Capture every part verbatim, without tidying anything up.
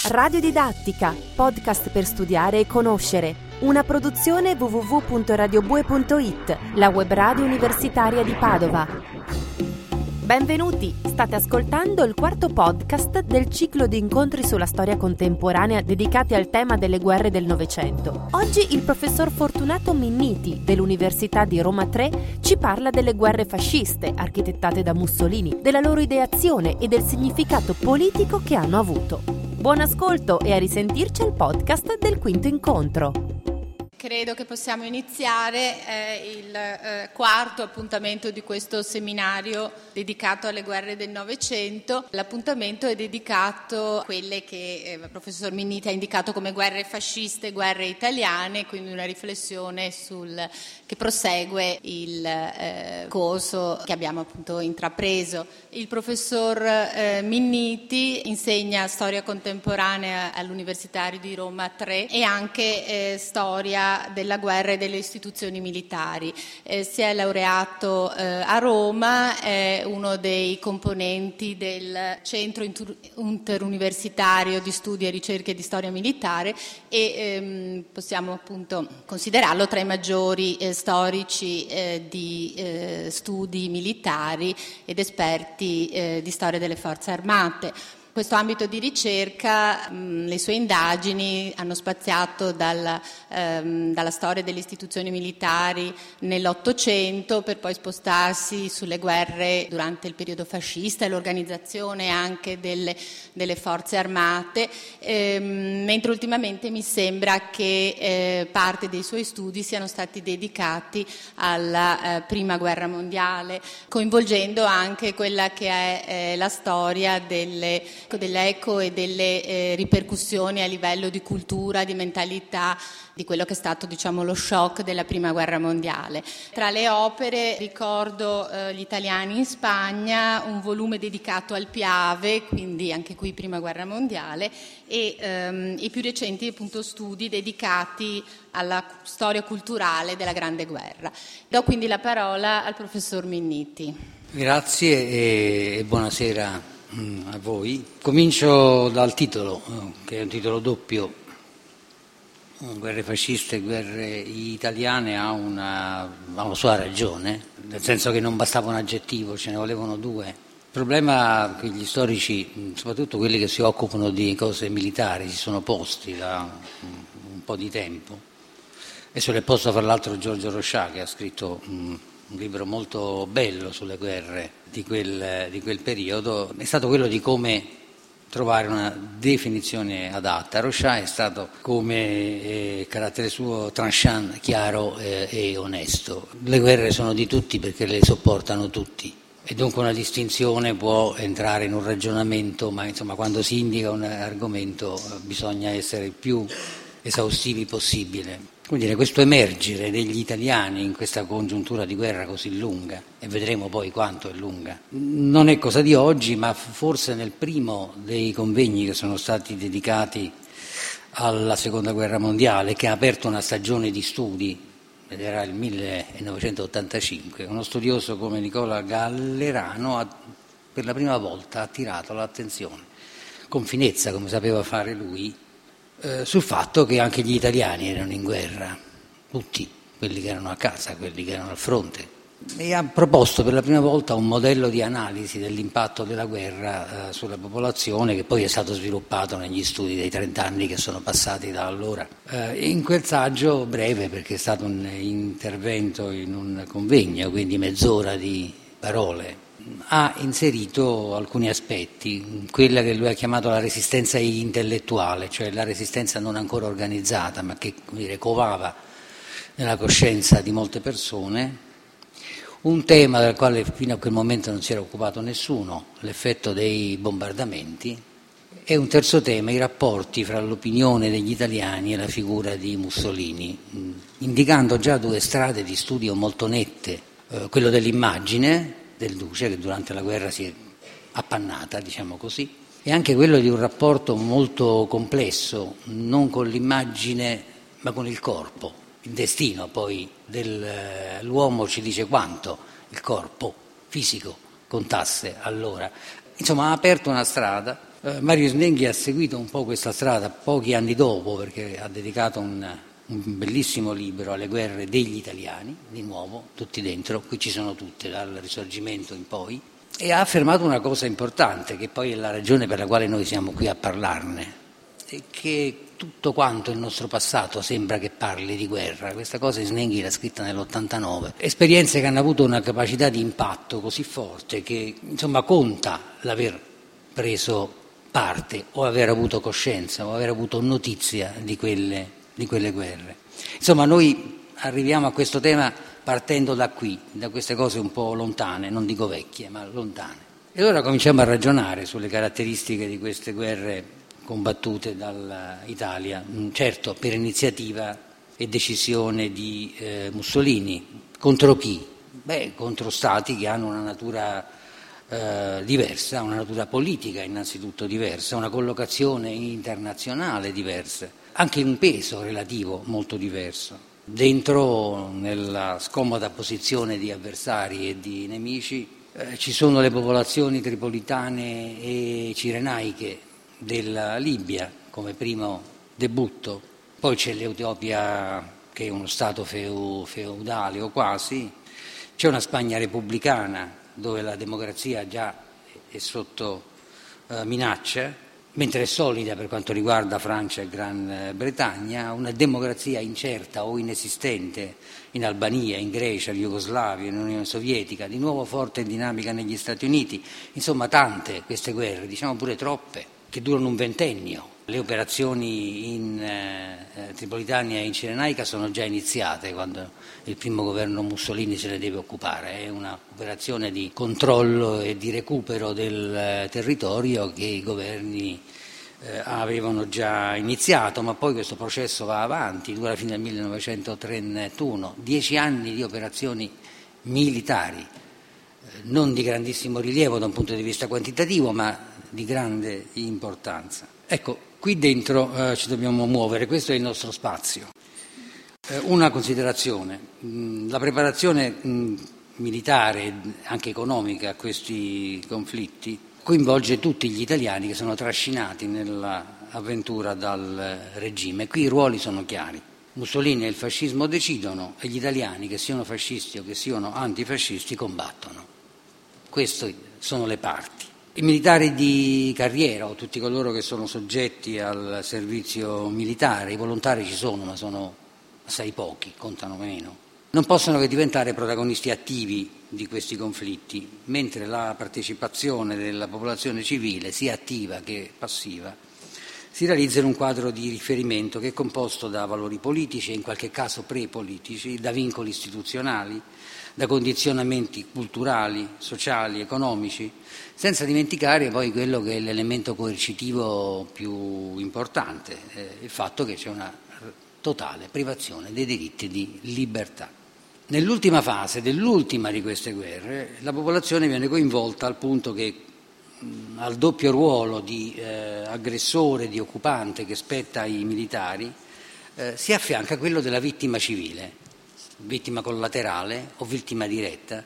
Radiodidattica, podcast per studiare e conoscere. Una produzione w w w punto radiobue punto i t, la web radio universitaria di Padova. Benvenuti, state ascoltando il quarto podcast del ciclo di incontri sulla storia contemporanea dedicati al tema delle guerre del Novecento. Oggi il professor Fortunato Minniti dell'Università di Roma tre ci parla delle guerre fasciste architettate da Mussolini, della loro ideazione e del significato politico che hanno avuto. Buon ascolto e a risentirci al podcast del quinto incontro. Credo che possiamo iniziare eh, il eh, quarto appuntamento di questo seminario dedicato alle guerre del Novecento. L'appuntamento è dedicato a quelle che eh, il professor Minniti ha indicato come guerre fasciste, guerre italiane, quindi una riflessione sul, che prosegue il eh, corso che abbiamo appunto intrapreso. Il professor eh, Minniti insegna storia contemporanea all'Università di Roma tre e anche eh, storia della guerra e delle istituzioni militari. Eh, si è laureato eh, a Roma, è uno dei componenti del Centro Inter- Interuniversitario di Studi e Ricerche di Storia Militare e ehm, possiamo appunto considerarlo tra i maggiori eh, storici eh, di eh, studi militari ed esperti eh, di storia delle forze armate. Questo ambito di ricerca, mh, le sue indagini hanno spaziato dalla, ehm, dalla storia delle istituzioni militari nell'Ottocento per poi spostarsi sulle guerre durante il periodo fascista e l'organizzazione anche delle, delle forze armate, ehm, mentre ultimamente mi sembra che eh, parte dei suoi studi siano stati dedicati alla eh, Prima Guerra Mondiale, coinvolgendo anche quella che è eh, la storia delle dell'eco e delle eh, ripercussioni a livello di cultura, di mentalità, di quello che è stato diciamo lo shock della Prima Guerra Mondiale. Tra le opere ricordo eh, Gli italiani in Spagna, un volume dedicato al Piave, quindi anche qui Prima Guerra Mondiale, e ehm, i più recenti appunto studi dedicati alla storia culturale della Grande Guerra. Do quindi la parola al professor Minniti. Grazie e buonasera a voi. Comincio dal titolo, che è un titolo doppio. Guerre fasciste, guerre italiane ha una, ha una sua ragione, nel senso che non bastava un aggettivo, ce ne volevano due. Il problema che gli storici, soprattutto quelli che si occupano di cose militari, si sono posti da un po' di tempo, e se l'è posto fra l'altro Giorgio Rochat, che ha scritto un libro molto bello sulle guerre di quel, di quel periodo, è stato quello di come trovare una definizione adatta. Rochat è stato, come eh, carattere suo, tranchant, chiaro eh, e onesto. Le guerre sono di tutti perché le sopportano tutti, e dunque una distinzione può entrare in un ragionamento, ma insomma quando si indica un argomento bisogna essere il più esaustivi possibile. Quindi questo emergere degli italiani in questa congiuntura di guerra così lunga, e vedremo poi quanto è lunga, non è cosa di oggi, ma forse nel primo dei convegni che sono stati dedicati alla Seconda Guerra Mondiale, che ha aperto una stagione di studi, ed era il millenovecentottantacinque, uno studioso come Nicola Gallerano ha per la prima volta attirato l'attenzione, con finezza come sapeva fare lui, Eh, sul fatto che anche gli italiani erano in guerra, tutti, quelli che erano a casa, quelli che erano al fronte, e ha proposto per la prima volta un modello di analisi dell'impatto della guerra eh, sulla popolazione, che poi è stato sviluppato negli studi dei trent'anni che sono passati da allora. Eh, in quel saggio breve, perché è stato un intervento in un convegno, quindi mezz'ora di parole, ha inserito alcuni aspetti, quella che lui ha chiamato la resistenza intellettuale, cioè la resistenza non ancora organizzata, ma che, come dire, covava nella coscienza di molte persone, un tema del quale fino a quel momento non si era occupato nessuno, l'effetto dei bombardamenti, e un terzo tema, i rapporti fra l'opinione degli italiani e la figura di Mussolini, indicando già due strade di studio molto nette, eh, quello dell'immagine del duce, che durante la guerra si è appannata, diciamo così, e anche quello di un rapporto molto complesso, non con l'immagine ma con il corpo. Il destino poi dell'uomo ci dice quanto il corpo fisico contasse allora. Insomma, ha aperto una strada Eh, Mario Snenghi ha seguito un po' questa strada pochi anni dopo, perché ha dedicato un, un bellissimo libro alle guerre degli italiani, di nuovo, tutti dentro, qui ci sono tutte, dal Risorgimento in poi, e ha affermato una cosa importante, che poi è la ragione per la quale noi siamo qui a parlarne, è che tutto quanto il nostro passato sembra che parli di guerra. Questa cosa Snenghi l'ha scritta nell'ottantanove. Esperienze che hanno avuto una capacità di impatto così forte che, insomma, conta l'aver preso parte o aver avuto coscienza o aver avuto notizia di quelle, di quelle guerre. Insomma, noi arriviamo a questo tema partendo da qui, da queste cose un po' lontane, non dico vecchie, ma lontane. E allora cominciamo a ragionare sulle caratteristiche di queste guerre combattute dall'Italia, certo per iniziativa e decisione di eh, Mussolini. Contro chi? Beh, contro stati che hanno una natura eh, diversa, una natura politica innanzitutto diversa, una collocazione internazionale diversa, anche un peso relativo molto diverso. Dentro, nella scomoda posizione di avversari e di nemici, eh, ci sono le popolazioni tripolitane e cirenaiche della Libia come primo debutto, poi c'è l'Etiopia che è uno stato feu, feudale o quasi, c'è una Spagna repubblicana dove la democrazia già è sotto eh, minaccia, mentre è solida per quanto riguarda Francia e Gran Bretagna, una democrazia incerta o inesistente in Albania, in Grecia, in Jugoslavia, in Unione Sovietica, di nuovo forte e dinamica negli Stati Uniti, insomma tante queste guerre, diciamo pure troppe, che durano un ventennio. Le operazioni in eh, Tripolitania e in Cirenaica sono già iniziate quando il primo governo Mussolini se ne deve occupare. È un'operazione di controllo e di recupero del eh, territorio che i governi eh, avevano già iniziato, ma poi questo processo va avanti, dura fino al millenovecentotrentuno. Dieci anni di operazioni militari, eh, non di grandissimo rilievo da un punto di vista quantitativo, ma di grande importanza. Ecco, qui dentro eh, ci dobbiamo muovere, questo è il nostro spazio. Eh, una considerazione, mh, la preparazione mh, militare, anche economica, a questi conflitti coinvolge tutti gli italiani che sono trascinati nell'avventura dal regime. Qui i ruoli sono chiari. Mussolini e il fascismo decidono e gli italiani, che siano fascisti o che siano antifascisti, combattono. Queste sono le parti. I militari di carriera o tutti coloro che sono soggetti al servizio militare, i volontari ci sono ma sono assai pochi, contano meno, non possono che diventare protagonisti attivi di questi conflitti, mentre la partecipazione della popolazione civile, sia attiva che passiva, si realizza in un quadro di riferimento che è composto da valori politici e in qualche caso pre-politici, da vincoli istituzionali, da condizionamenti culturali, sociali, economici, senza dimenticare poi quello che è l'elemento coercitivo più importante, eh, il fatto che c'è una totale privazione dei diritti di libertà. Nell'ultima fase, dell'ultima di queste guerre, la popolazione viene coinvolta al punto che mh, al doppio ruolo di eh, aggressore, di occupante che spetta ai militari, eh, si affianca quello della vittima civile, vittima collaterale o vittima diretta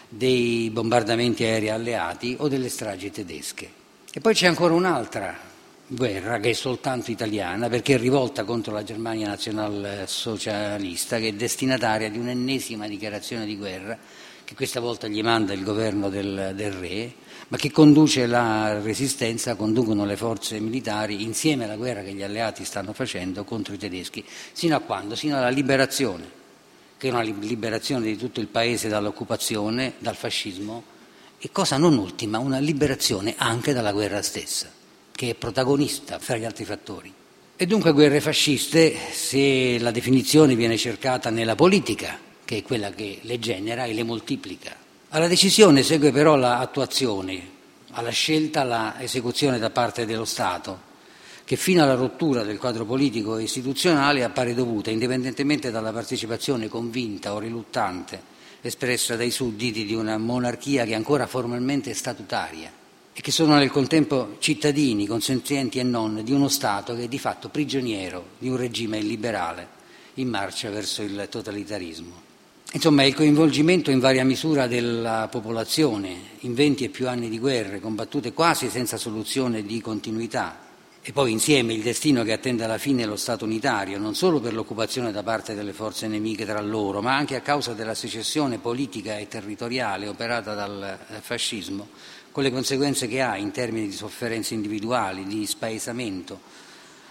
dei bombardamenti aerei alleati o delle stragi tedesche. E poi c'è ancora un'altra guerra che è soltanto italiana, perché è rivolta contro la Germania nazionalsocialista, che è destinataria di un'ennesima dichiarazione di guerra che questa volta gli manda il governo del, del re, ma che conduce la resistenza, conducono le forze militari insieme alla guerra che gli alleati stanno facendo contro i tedeschi, sino a quando? Sino alla liberazione, che è una liberazione di tutto il paese dall'occupazione, dal fascismo, e cosa non ultima, una liberazione anche dalla guerra stessa, che è protagonista fra gli altri fattori. E dunque guerre fasciste, se la definizione viene cercata nella politica, che è quella che le genera e le moltiplica. Alla decisione segue però l'attuazione, alla scelta l'esecuzione da parte dello Stato, che fino alla rottura del quadro politico e istituzionale appare dovuta, indipendentemente dalla partecipazione convinta o riluttante espressa dai sudditi di una monarchia che ancora formalmente è statutaria e che sono nel contempo cittadini, consenzienti e non, di uno Stato che è di fatto prigioniero di un regime illiberale in marcia verso il totalitarismo. Insomma, il coinvolgimento in varia misura della popolazione in venti e più anni di guerre combattute quasi senza soluzione di continuità, e poi insieme il destino che attende alla fine lo Stato unitario, non solo per l'occupazione da parte delle forze nemiche tra loro, ma anche a causa della secessione politica e territoriale operata dal fascismo, con le conseguenze che ha in termini di sofferenze individuali, di spaesamento,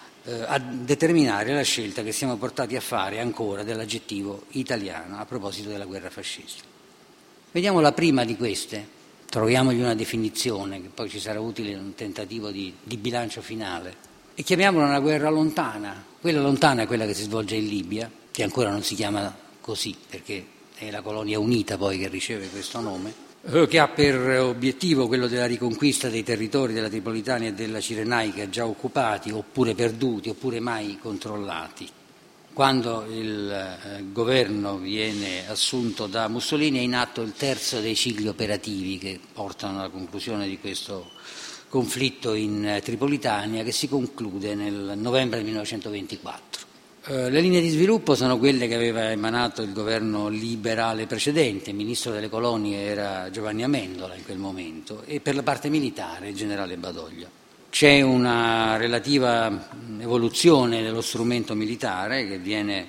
a determinare la scelta che siamo portati a fare ancora dell'aggettivo italiano a proposito della guerra fascista. Vediamo la prima di queste, troviamogli una definizione che poi ci sarà utile in un tentativo di, di bilancio finale, e chiamiamola una guerra lontana. Quella lontana è quella che si svolge in Libia, che ancora non si chiama così perché è la colonia unita poi che riceve questo nome, che ha per obiettivo quello della riconquista dei territori della Tripolitania e della Cirenaica già occupati, oppure perduti, oppure mai controllati. Quando il eh, governo viene assunto da Mussolini è in atto il terzo dei cicli operativi che portano alla conclusione di questo conflitto in eh, Tripolitania, che si conclude nel novembre del millenovecentoventiquattro. Le linee di sviluppo sono quelle che aveva emanato il governo liberale precedente, il ministro delle colonie era Giovanni Amendola in quel momento, e per la parte militare il generale Badoglio. C'è una relativa evoluzione dello strumento militare che viene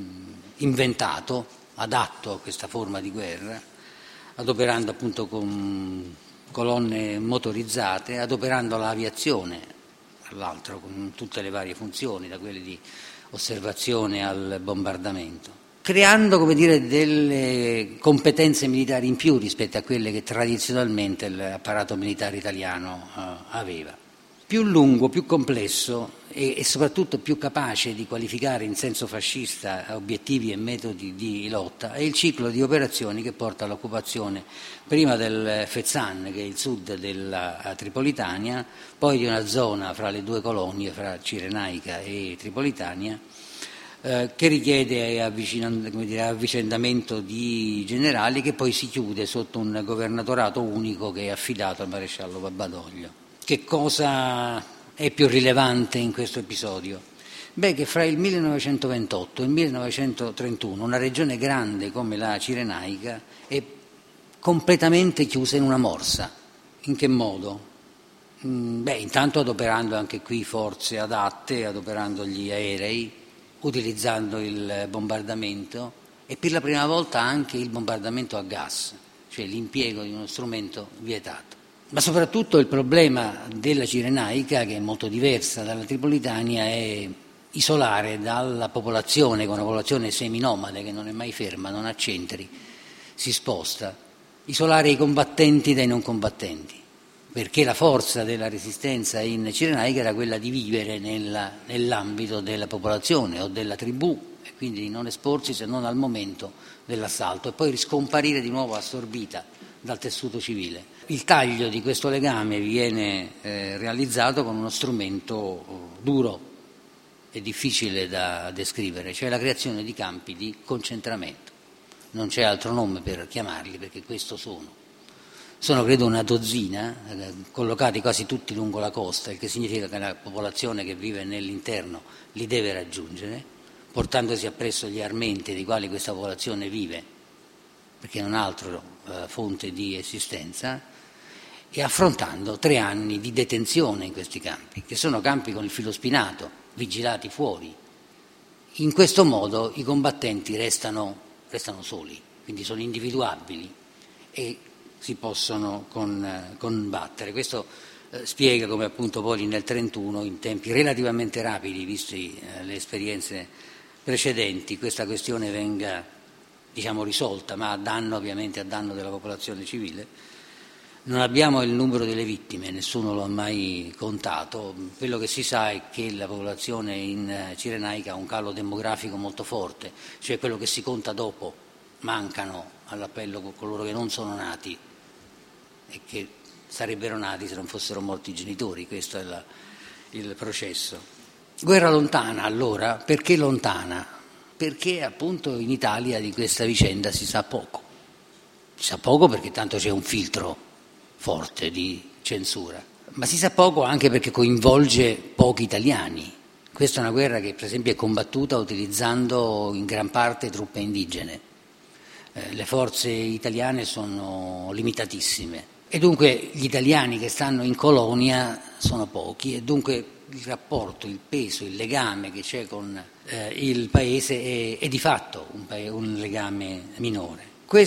inventato, adatto a questa forma di guerra, adoperando appunto con colonne motorizzate, adoperando l'aviazione, tra l'altro con tutte le varie funzioni, da quelle di osservazione al bombardamento, creando, come dire, delle competenze militari in più rispetto a quelle che tradizionalmente l'apparato militare italiano uh, aveva. Più lungo, più complesso e, e soprattutto più capace di qualificare in senso fascista obiettivi e metodi di lotta è il ciclo di operazioni che porta all'occupazione prima del Fezzan, che è il sud della Tripolitania, poi di una zona fra le due colonie, fra Cirenaica e Tripolitania, eh, che richiede avvicinam- come dire, avvicendamento di generali, che poi si chiude sotto un governatorato unico che è affidato al maresciallo Badoglio. Che cosa è più rilevante in questo episodio? Beh, che fra il millenovecentoventotto e il millenovecentotrentuno una regione grande come la Cirenaica è completamente chiusa in una morsa. In che modo? Beh, intanto adoperando anche qui forze adatte, adoperando gli aerei, utilizzando il bombardamento e per la prima volta anche il bombardamento a gas, cioè l'impiego di uno strumento vietato. Ma soprattutto il problema della Cirenaica, che è molto diversa dalla Tripolitania, è isolare dalla popolazione, con una popolazione seminomade che non è mai ferma, non ha centri, si sposta, isolare i combattenti dai non combattenti, perché la forza della resistenza in Cirenaica era quella di vivere nella, nell'ambito della popolazione o della tribù, e quindi di non esporsi se non al momento dell'assalto e poi riscomparire di nuovo assorbita dal tessuto civile. Il taglio di questo legame viene eh, realizzato con uno strumento eh, duro e difficile da descrivere, cioè la creazione di campi di concentramento. Non c'è altro nome per chiamarli, perché questo sono. Sono credo una dozzina, eh, collocati quasi tutti lungo la costa, il che significa che la popolazione che vive nell'interno li deve raggiungere, portandosi appresso gli armenti dei quali questa popolazione vive, perché non ha altro eh, fonte di esistenza, e affrontando tre anni di detenzione in questi campi, che sono campi con il filo spinato, vigilati fuori. In questo modo i combattenti restano, restano soli, quindi sono individuabili e si possono con, eh, combattere. Questo eh, spiega come appunto poi nel trentuno, in tempi relativamente rapidi, visti eh, le esperienze precedenti, questa questione venga, diciamo, risolta, ma a danno, ovviamente a danno della popolazione civile. Non abbiamo il numero delle vittime, nessuno lo ha mai contato. Quello che si sa è che la popolazione in Cirenaica ha un calo demografico molto forte, cioè quello che si conta dopo mancano all'appello coloro che non sono nati e che sarebbero nati se non fossero morti i genitori. Questo è la, il processo. Guerra lontana, allora, perché lontana? Perché appunto in Italia di questa vicenda si sa poco. Si sa poco perché tanto c'è un filtro forte di censura, ma si sa poco anche perché coinvolge pochi italiani. Questa è una guerra che per esempio è combattuta utilizzando in gran parte truppe indigene. eh, le forze italiane sono limitatissime e dunque gli italiani che stanno in colonia sono pochi e dunque il rapporto, il peso, il legame che c'è con eh, il paese è, è di fatto un, paese, un legame minore.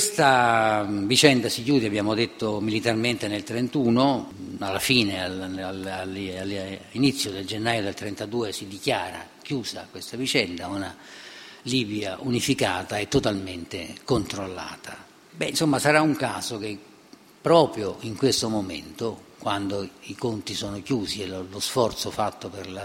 Questa vicenda si chiude, abbiamo detto, militarmente nel trentuno, alla fine, al, al, all'inizio del gennaio del trentadue si dichiara chiusa questa vicenda, una Libia unificata e totalmente controllata. Beh, insomma, sarà un caso che proprio in questo momento, quando i conti sono chiusi e lo, lo sforzo fatto per la,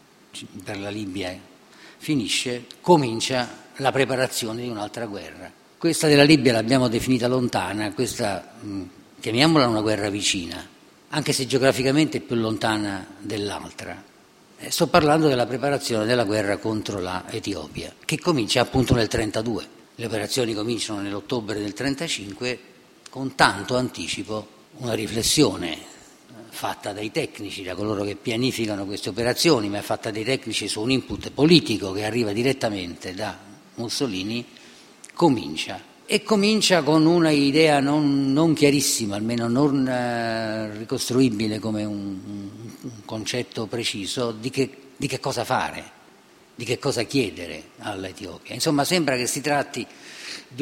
per la Libia finisce, comincia la preparazione di un'altra guerra. Questa della Libia l'abbiamo definita lontana, questa mh, chiamiamola una guerra vicina, anche se geograficamente è più lontana dell'altra. Eh, sto parlando della preparazione della guerra contro la Etiopia, che comincia appunto nel trentadue. Le operazioni cominciano nell'ottobre del trentacinque, con tanto anticipo una riflessione fatta dai tecnici, da coloro che pianificano queste operazioni, ma è fatta dai tecnici su un input politico che arriva direttamente da Mussolini, comincia. E comincia con una idea non, non chiarissima, almeno non eh, ricostruibile come un, un concetto preciso di che, di che cosa fare, di che cosa chiedere all'Etiopia. Insomma, sembra che si tratti di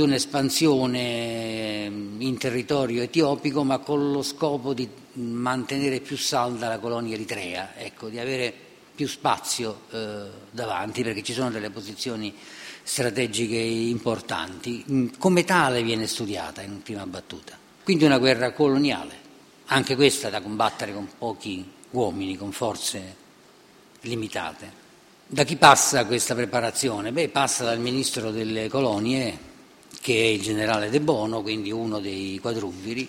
un'espansione in territorio etiopico, ma con lo scopo di mantenere più salda la colonia eritrea, ecco, di avere più spazio eh, davanti, perché ci sono delle posizioni strategiche importanti. Come tale viene studiata in prima battuta. Quindi una guerra coloniale, anche questa da combattere con pochi uomini, con forze limitate. Da chi passa questa preparazione? Beh, passa dal ministro delle colonie, che è il generale De Bono, quindi uno dei quadrumviri,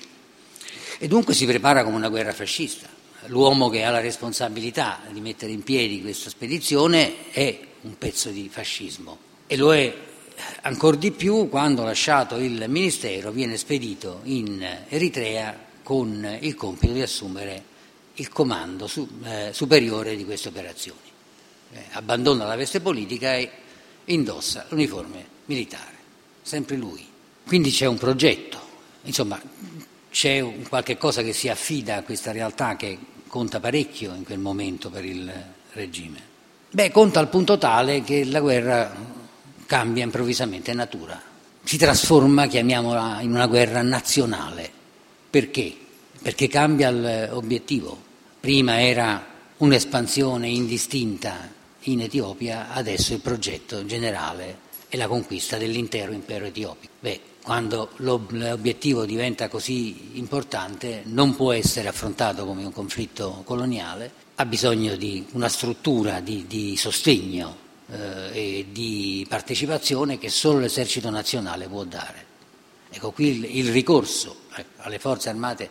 e dunque si prepara come una guerra fascista. L'uomo che ha la responsabilità di mettere in piedi questa spedizione è un pezzo di fascismo e lo è ancor di più quando, lasciato il ministero, viene spedito in Eritrea con il compito di assumere il comando su, eh, superiore di queste operazioni. Eh, abbandona la veste politica e indossa l'uniforme militare. Sempre lui. Quindi c'è un progetto, insomma c'è un qualche cosa che si affida a questa realtà che conta parecchio in quel momento per il regime. Beh, conta al punto tale che la guerra cambia improvvisamente natura, si trasforma, chiamiamola, in una guerra nazionale. Perché? Perché cambia l'obiettivo. Prima era un'espansione indistinta in Etiopia, adesso il progetto generale e la conquista dell'intero impero etiopico. Beh, quando l'obiettivo diventa così importante non può essere affrontato come un conflitto coloniale, ha bisogno di una struttura di, di sostegno eh, e di partecipazione che solo l'esercito nazionale può dare. Ecco, qui il, il ricorso eh, alle forze armate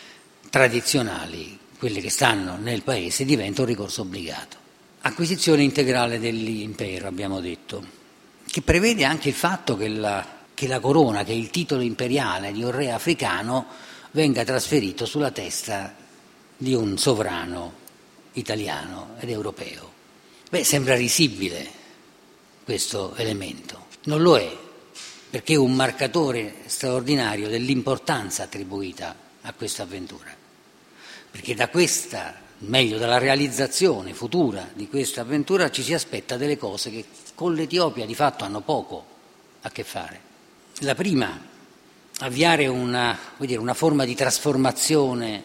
tradizionali, quelle che stanno nel paese, diventa un ricorso obbligato. Acquisizione integrale dell'impero, abbiamo detto, che prevede anche il fatto che la, che la corona, che il titolo imperiale di un re africano venga trasferito sulla testa di un sovrano italiano ed europeo. Beh, sembra risibile questo elemento. Non lo è, perché è un marcatore straordinario dell'importanza attribuita a questa avventura. Perché da questa, meglio dalla realizzazione futura di questa avventura, ci si aspetta delle cose che con l'Etiopia di fatto hanno poco a che fare. La prima, avviare una, vuol dire, una forma di trasformazione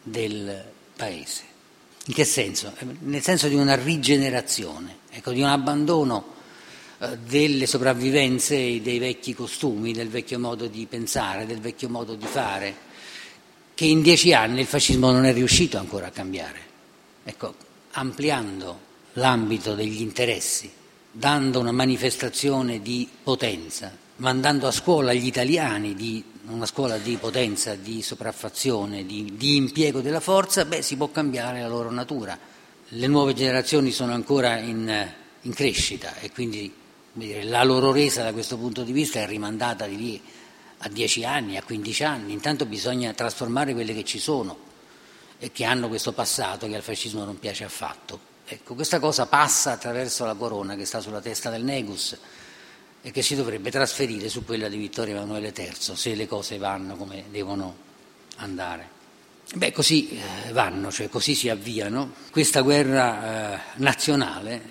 del paese. In che senso? Nel senso di una rigenerazione, ecco, di un abbandono eh, delle sopravvivenze dei vecchi costumi, del vecchio modo di pensare, del vecchio modo di fare, che in dieci anni il fascismo non è riuscito ancora a cambiare. Ecco, ampliando l'ambito degli interessi, dando una manifestazione di potenza, mandando a scuola gli italiani, di una scuola di potenza, di sopraffazione, di, di impiego della forza, beh, si può cambiare la loro natura. Le nuove generazioni sono ancora in, in crescita e quindi, come dire, la loro resa da questo punto di vista è rimandata di lì a dieci anni, a quindici anni. Intanto bisogna trasformare quelle che ci sono e che hanno questo passato che al fascismo non piace affatto. Ecco, questa cosa passa attraverso la corona che sta sulla testa del Negus, e che si dovrebbe trasferire su quella di Vittorio Emanuele terzo, se le cose vanno come devono andare. Beh, così eh, vanno, cioè così si avviano. Questa guerra eh, nazionale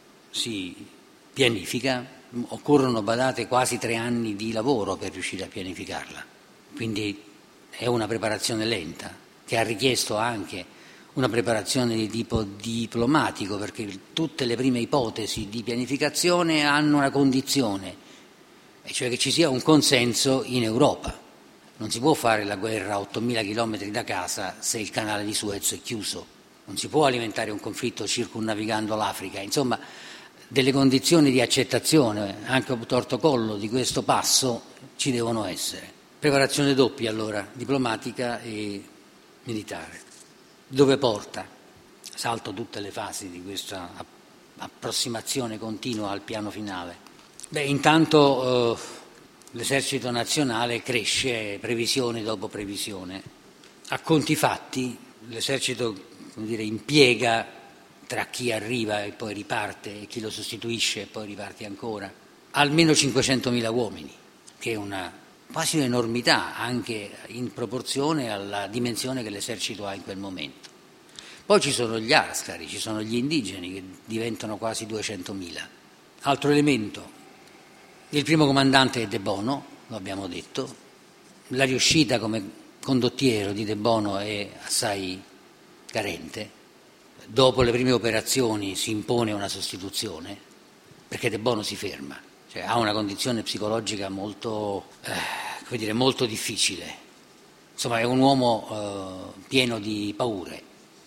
si pianifica, occorrono, badate, quasi tre anni di lavoro per riuscire a pianificarla, quindi è una preparazione lenta, che ha richiesto anche una preparazione di tipo diplomatico, perché tutte le prime ipotesi di pianificazione hanno una condizione, e cioè che ci sia un consenso in Europa. Non si può fare la guerra a ottomila chilometri da casa se il canale di Suez è chiuso, non si può alimentare un conflitto circumnavigando l'Africa. Insomma, delle condizioni di accettazione, anche a torto collo, di questo passo ci devono essere. Preparazione doppia allora, diplomatica e militare. Dove porta? Salto tutte le fasi di questa approssimazione continua al piano finale. Beh, intanto eh, l'esercito nazionale cresce previsione dopo previsione. A conti fatti l'esercito, come dire, impiega, tra chi arriva e poi riparte e chi lo sostituisce e poi riparte ancora, almeno cinquecentomila uomini, che è una quasi un'enormità anche in proporzione alla dimensione che l'esercito ha in quel momento. Poi ci sono gli ascari, ci sono gli indigeni che diventano quasi duecentomila. Altro elemento, il primo comandante è De Bono, lo abbiamo detto, la riuscita come condottiero di De Bono è assai carente. Dopo le prime operazioni si impone una sostituzione perché De Bono si ferma. Cioè, ha una condizione psicologica molto, eh, come dire, molto difficile. Insomma, è un uomo eh, pieno di paure.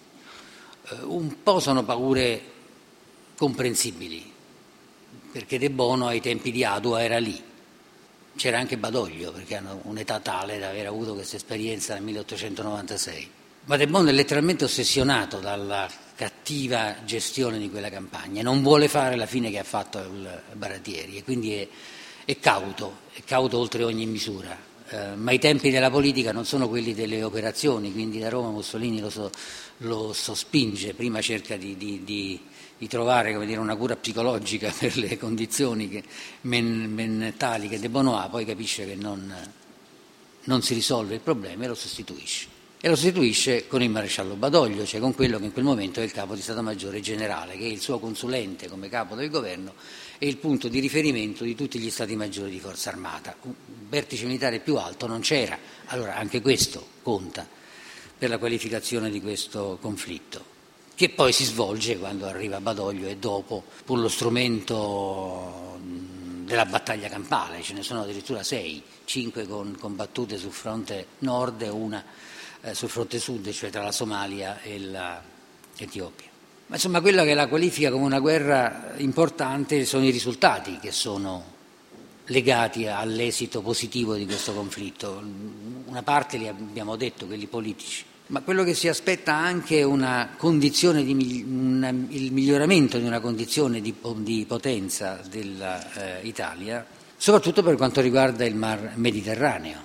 Eh, un po' sono paure comprensibili, perché De Bono ai tempi di Adua era lì. C'era anche Badoglio, perché hanno un'età tale da aver avuto questa esperienza nel milleottocentonovantasei. Ma De Bono è letteralmente ossessionato dalla cattiva gestione di quella campagna, non vuole fare la fine che ha fatto il Baratieri e quindi è, è cauto, è cauto oltre ogni misura, eh, ma i tempi della politica non sono quelli delle operazioni, quindi da Roma Mussolini lo, so, lo sospinge, prima cerca di, di, di, di trovare, come dire, una cura psicologica per le condizioni che, men, mentali che De Bono ha, poi capisce che non, non si risolve il problema e lo sostituisce. E lo sostituisce con il maresciallo Badoglio, cioè con quello che in quel momento è il capo di Stato Maggiore Generale, che è il suo consulente come capo del governo e il punto di riferimento di tutti gli Stati Maggiori di Forza Armata. Un vertice militare più alto non c'era, allora anche questo conta per la qualificazione di questo conflitto, che poi si svolge quando arriva Badoglio e dopo, pur lo strumento della battaglia campale, ce ne sono addirittura sei, cinque con, combattute sul fronte nord e una sul fronte sud, cioè tra la Somalia e l'Etiopia. Ma insomma, quella che la qualifica come una guerra importante sono i risultati che sono legati all'esito positivo di questo conflitto. Una parte li abbiamo detto, quelli politici, ma quello che si aspetta anche è una condizione di una, il miglioramento di una condizione di, di potenza dell'Italia, soprattutto per quanto riguarda il Mar Mediterraneo.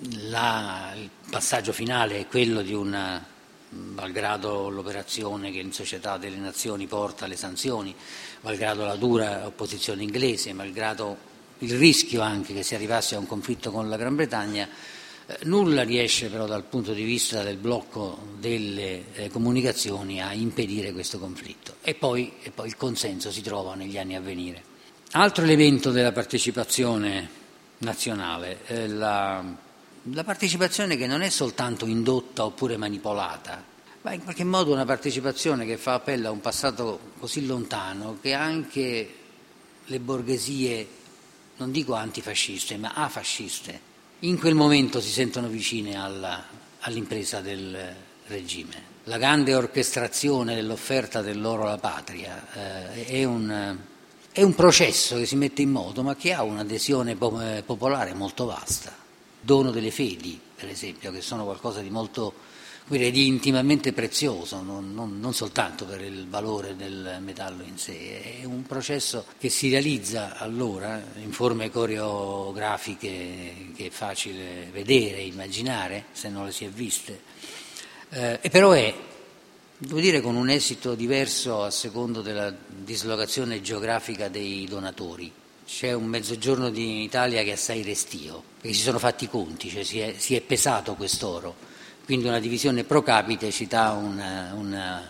La, il passaggio finale è quello di una, malgrado l'operazione che in Società delle Nazioni porta alle sanzioni, malgrado la dura opposizione inglese, malgrado il rischio anche che si arrivasse a un conflitto con la Gran Bretagna, eh, nulla riesce però dal punto di vista del blocco delle eh, comunicazioni a impedire questo conflitto e poi, e poi il consenso si trova negli anni a venire. Altro elemento della partecipazione nazionale è la La partecipazione che non è soltanto indotta oppure manipolata, ma in qualche modo una partecipazione che fa appello a un passato così lontano che anche le borghesie, non dico antifasciste, ma afasciste, in quel momento si sentono vicine alla, all'impresa del regime. La grande orchestrazione dell'offerta dell'oro alla patria eh, è, un, è un processo che si mette in moto, ma che ha un'adesione popolare molto vasta. Dono delle fedi, per esempio, che sono qualcosa di molto, dire, di intimamente prezioso, non, non, non soltanto per il valore del metallo in sé, è un processo che si realizza allora in forme coreografiche che è facile vedere, immaginare, se non le si è viste, eh, e però è, devo dire, con un esito diverso a secondo della dislocazione geografica dei donatori. c'è un mezzogiorno di Italia che è assai restio, perché si sono fatti i conti, cioè si è, si è pesato quest'oro, quindi una divisione pro capite ci dà un, un,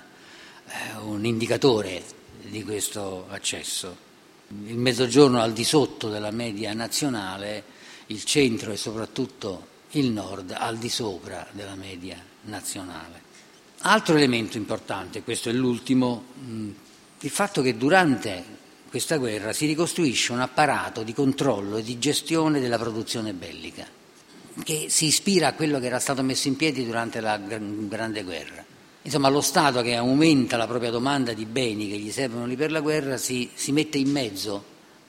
un indicatore di questo accesso. Il mezzogiorno al di sotto della media nazionale, il centro e soprattutto il nord al di sopra della media nazionale. Altro elemento importante, questo è l'ultimo, il fatto che durante questa guerra si ricostruisce un apparato di controllo e di gestione della produzione bellica che si ispira a quello che era stato messo in piedi durante la Grande Guerra. Insomma, lo Stato che aumenta la propria domanda di beni che gli servono lì per la guerra si, si mette in mezzo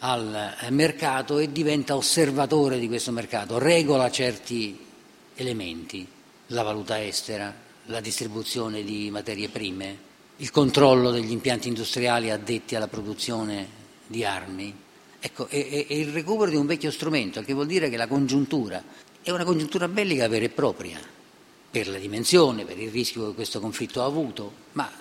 al mercato e diventa osservatore di questo mercato, regola certi elementi, la valuta estera, la distribuzione di materie prime, il controllo degli impianti industriali addetti alla produzione di armi. Ecco, è, è il recupero di un vecchio strumento, che vuol dire che la congiuntura è una congiuntura bellica vera e propria, per la dimensione, per il rischio che questo conflitto ha avuto, ma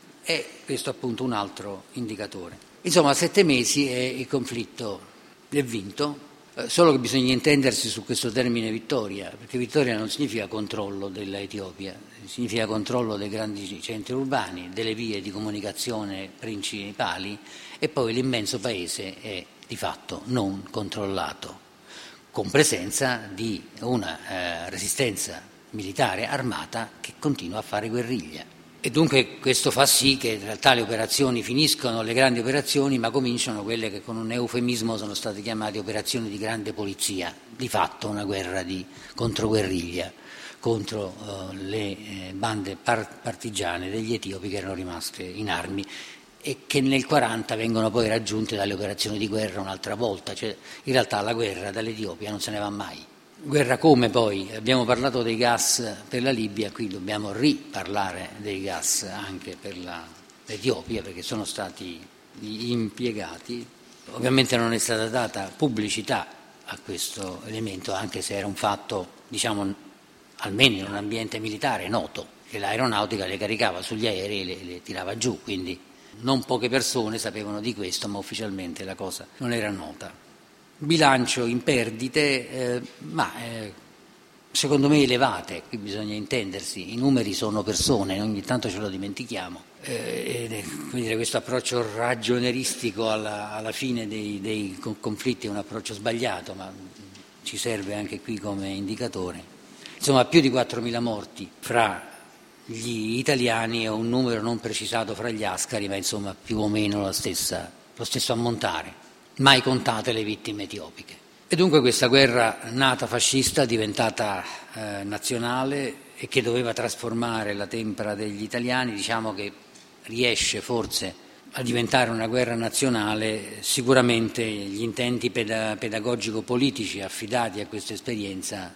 è questo appunto un altro indicatore. Insomma, a sette mesi è il conflitto è vinto, solo che bisogna intendersi su questo termine vittoria, perché vittoria non significa controllo dell'Etiopia, significa controllo dei grandi centri urbani, delle vie di comunicazione principali, e poi l'immenso paese è di fatto non controllato, con presenza di una eh, resistenza militare armata che continua a fare guerriglia. E dunque questo fa sì che in realtà le operazioni finiscono, le grandi operazioni, ma cominciano quelle che con un eufemismo sono state chiamate operazioni di grande polizia, di fatto una guerra di controguerriglia contro uh, le eh, bande par- partigiane degli etiopi che erano rimaste in armi e che nel quaranta vengono poi raggiunte dalle operazioni di guerra un'altra volta, cioè in realtà la guerra dall'Etiopia non se ne va mai. Guerra come poi? Abbiamo parlato dei gas per la Libia, qui dobbiamo riparlare dei gas anche per la, l'Etiopia, perché sono stati impiegati. Ovviamente non è stata data pubblicità a questo elemento, anche se era un fatto, diciamo, almeno in un ambiente militare noto, che l'aeronautica le caricava sugli aerei e le, le tirava giù, quindi non poche persone sapevano di questo, ma ufficialmente la cosa non era nota. Bilancio in perdite, eh, ma eh, secondo me elevate, qui bisogna intendersi, i numeri sono persone, ogni tanto ce lo dimentichiamo, eh, ed è, come dire, questo approccio ragionieristico alla, alla fine dei, dei conflitti è un approccio sbagliato, ma ci serve anche qui come indicatore. Insomma, più di quattromila morti fra gli italiani e un numero non precisato fra gli ascari, ma insomma più o meno la stessa, lo stesso ammontare. Mai contate le vittime etiopiche. E dunque questa guerra nata fascista, diventata eh, nazionale e che doveva trasformare la tempra degli italiani, diciamo che riesce forse a diventare una guerra nazionale, sicuramente gli intenti peda- pedagogico-politici affidati a questa esperienza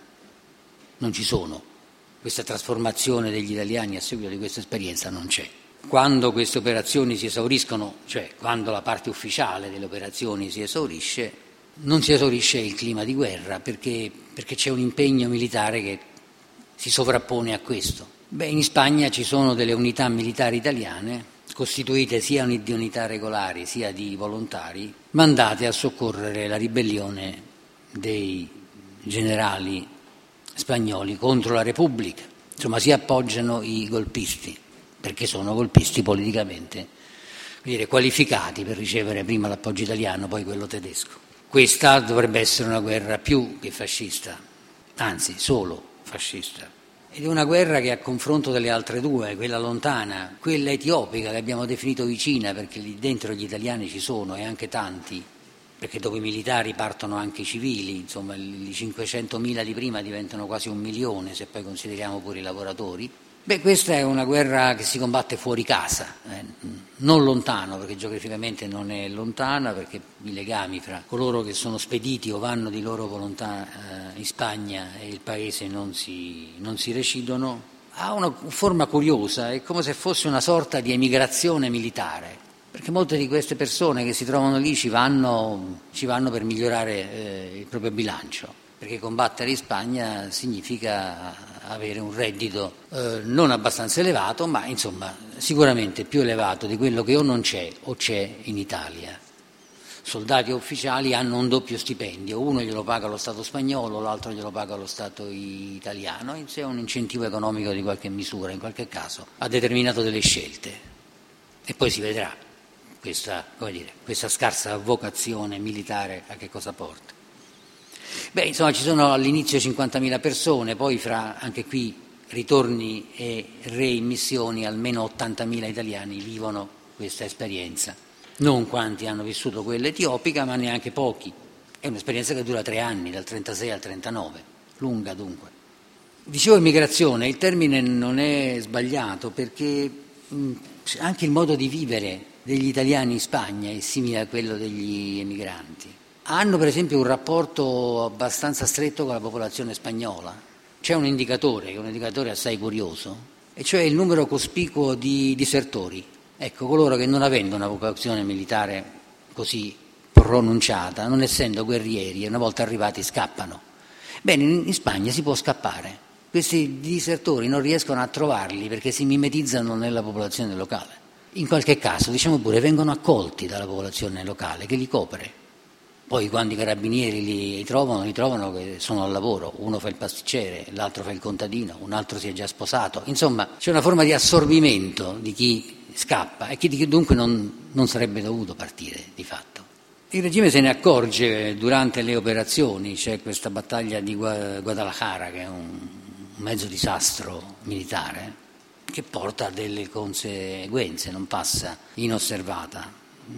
non ci sono. Questa trasformazione degli italiani a seguito di questa esperienza non c'è. Quando queste operazioni si esauriscono, cioè quando la parte ufficiale delle operazioni si esaurisce, non si esaurisce il clima di guerra, perché, perché c'è un impegno militare che si sovrappone a questo. Beh, in Spagna ci sono delle unità militari italiane, costituite sia di unità regolari sia di volontari, mandate a soccorrere la ribellione dei generali spagnoli contro la Repubblica. Insomma, si appoggiano i golpisti, perché sono golpisti politicamente dire, qualificati per ricevere prima l'appoggio italiano, poi quello tedesco. Questa dovrebbe essere una guerra più che fascista, anzi solo fascista. Ed è una guerra che a confronto delle altre due, quella lontana, quella etiopica che abbiamo definito vicina, perché lì dentro gli italiani ci sono e anche tanti, perché dopo i militari partono anche i civili, insomma i cinquecentomila di prima diventano quasi un milione se poi consideriamo pure i lavoratori. Beh, questa è una guerra che si combatte fuori casa, eh, non lontano, perché geograficamente non è lontana, perché i legami fra coloro che sono spediti o vanno di loro volontà eh, in Spagna e il paese non si, non si recidono. Ha una forma curiosa, è come se fosse una sorta di emigrazione militare, perché molte di queste persone che si trovano lì ci vanno, ci vanno per migliorare eh, il proprio bilancio, perché combattere in Spagna significa avere un reddito eh, non abbastanza elevato, ma insomma sicuramente più elevato di quello che o non c'è o c'è in Italia. soldati ufficiali hanno un doppio stipendio, uno glielo paga lo Stato spagnolo, l'altro glielo paga lo Stato italiano, e c'è un incentivo economico di qualche misura, in qualche caso ha determinato delle scelte, e poi si vedrà questa, come dire, questa scarsa vocazione militare a che cosa porta. Beh, insomma, ci sono all'inizio cinquantamila persone, poi fra anche qui ritorni e reimmissioni almeno ottantamila italiani vivono questa esperienza. Non quanti hanno vissuto quella etiopica, ma neanche pochi. È un'esperienza che dura tre anni, dal trentasei al trentanove, lunga dunque. Dicevo immigrazione, il termine non è sbagliato perché mh, anche il modo di vivere degli italiani in Spagna è simile a quello degli emigranti. Hanno per esempio un rapporto abbastanza stretto con la popolazione spagnola. C'è un indicatore, che è un indicatore assai curioso, e cioè il numero cospicuo di disertori. Ecco, coloro che non avendo una vocazione militare così pronunciata, non essendo guerrieri, una volta arrivati scappano. Bene, in Spagna si può scappare. Questi disertori non riescono a trovarli perché si mimetizzano nella popolazione locale. In qualche caso, diciamo pure, vengono accolti dalla popolazione locale che li copre. Poi quando i carabinieri li trovano, li trovano che sono al lavoro, uno fa il pasticcere, l'altro fa il contadino, un altro si è già sposato. Insomma, c'è una forma di assorbimento di chi scappa e chi dunque non, non sarebbe dovuto partire di fatto. Il regime se ne accorge durante le operazioni, c'è questa battaglia di Guadalajara che è un mezzo disastro militare che porta a delle conseguenze, non passa inosservata.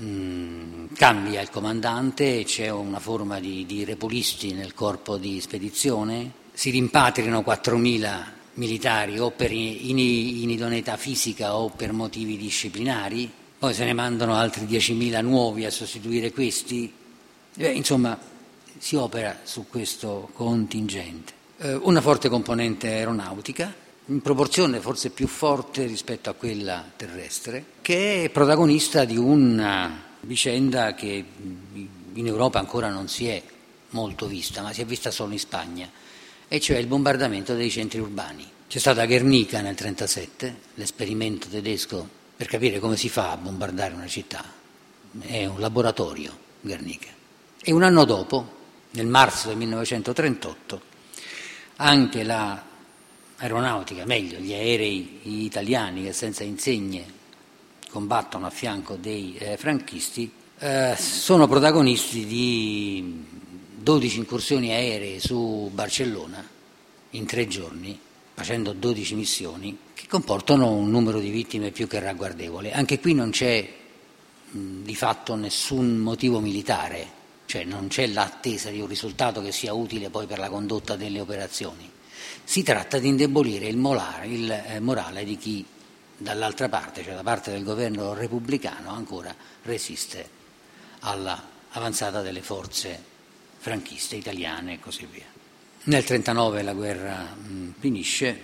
Mm, cambia il comandante, c'è una forma di, di repulisti nel corpo di spedizione, si rimpatriano quattromila militari o per inidoneità fisica o per motivi disciplinari, poi se ne mandano altri diecimila nuovi a sostituire questi. Eh, insomma, si opera su questo contingente. Eh, una forte componente aeronautica, in proporzione forse più forte rispetto a quella terrestre, che è protagonista di una vicenda che in Europa ancora non si è molto vista, ma si è vista solo in Spagna, e cioè il bombardamento dei centri urbani. C'è stata Guernica nel trentasette, l'esperimento tedesco per capire come si fa a bombardare una città. È un laboratorio, Guernica. E un anno dopo, nel marzo del millenovecentotrentotto, anche la aeronautica, meglio, gli aerei italiani che senza insegne combattono a fianco dei eh, franchisti, eh, sono protagonisti di dodici incursioni aeree su Barcellona in tre giorni, facendo dodici missioni che comportano un numero di vittime più che ragguardevole. Anche qui non c'è mh, di fatto nessun motivo militare, cioè non c'è l'attesa di un risultato che sia utile poi per la condotta delle operazioni. Si tratta di indebolire il morale, il eh, morale di chi dall'altra parte, cioè da parte del governo repubblicano, ancora resiste all'avanzata delle forze franchiste, italiane e così via. Nel trentanove la guerra mh, finisce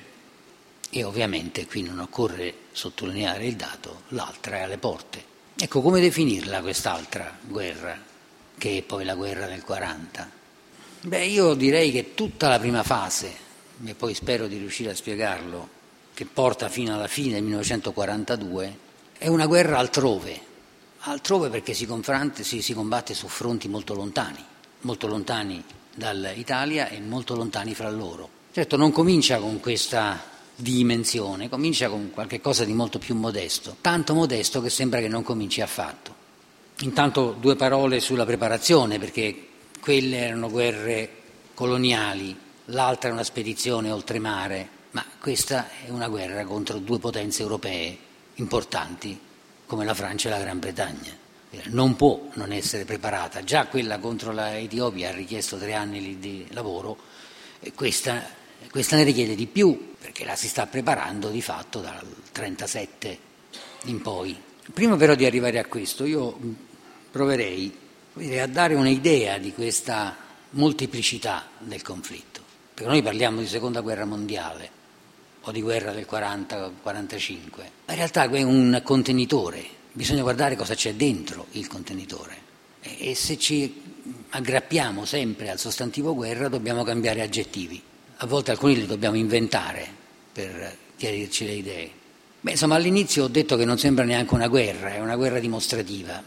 e ovviamente qui non occorre sottolineare il dato, l'altra è alle porte. Ecco, come definirla quest'altra guerra, che è poi la guerra del quaranta? Beh, io direi che tutta la prima fase, e poi spero di riuscire a spiegarlo, che porta fino alla fine del millenovecentoquarantadue, è una guerra altrove, altrove perché si, confronta, si, si combatte su fronti molto lontani, molto lontani dall'Italia e molto lontani fra loro. Certo, non comincia con questa dimensione, comincia con qualche cosa di molto più modesto, tanto modesto che sembra che non cominci affatto. Intanto due parole sulla preparazione, perché quelle erano guerre coloniali, l'altra è una spedizione oltremare, ma questa è una guerra contro due potenze europee importanti come la Francia e la Gran Bretagna. Non può non essere preparata. Già quella contro la Etiopia ha richiesto tre anni di lavoro e questa, questa ne richiede di più, perché la si sta preparando di fatto dal trentasette in poi. Prima però di arrivare a questo, io proverei a dare un'idea di questa molteplicità del conflitto. Perché noi parliamo di seconda guerra mondiale o di guerra del quaranta quarantacinque, ma in realtà è un contenitore, bisogna guardare cosa c'è dentro il contenitore e se ci aggrappiamo sempre al sostantivo guerra dobbiamo cambiare aggettivi, a volte alcuni li dobbiamo inventare per chiarirci le idee. Beh, insomma, all'inizio ho detto che non sembra neanche una guerra, è una guerra dimostrativa.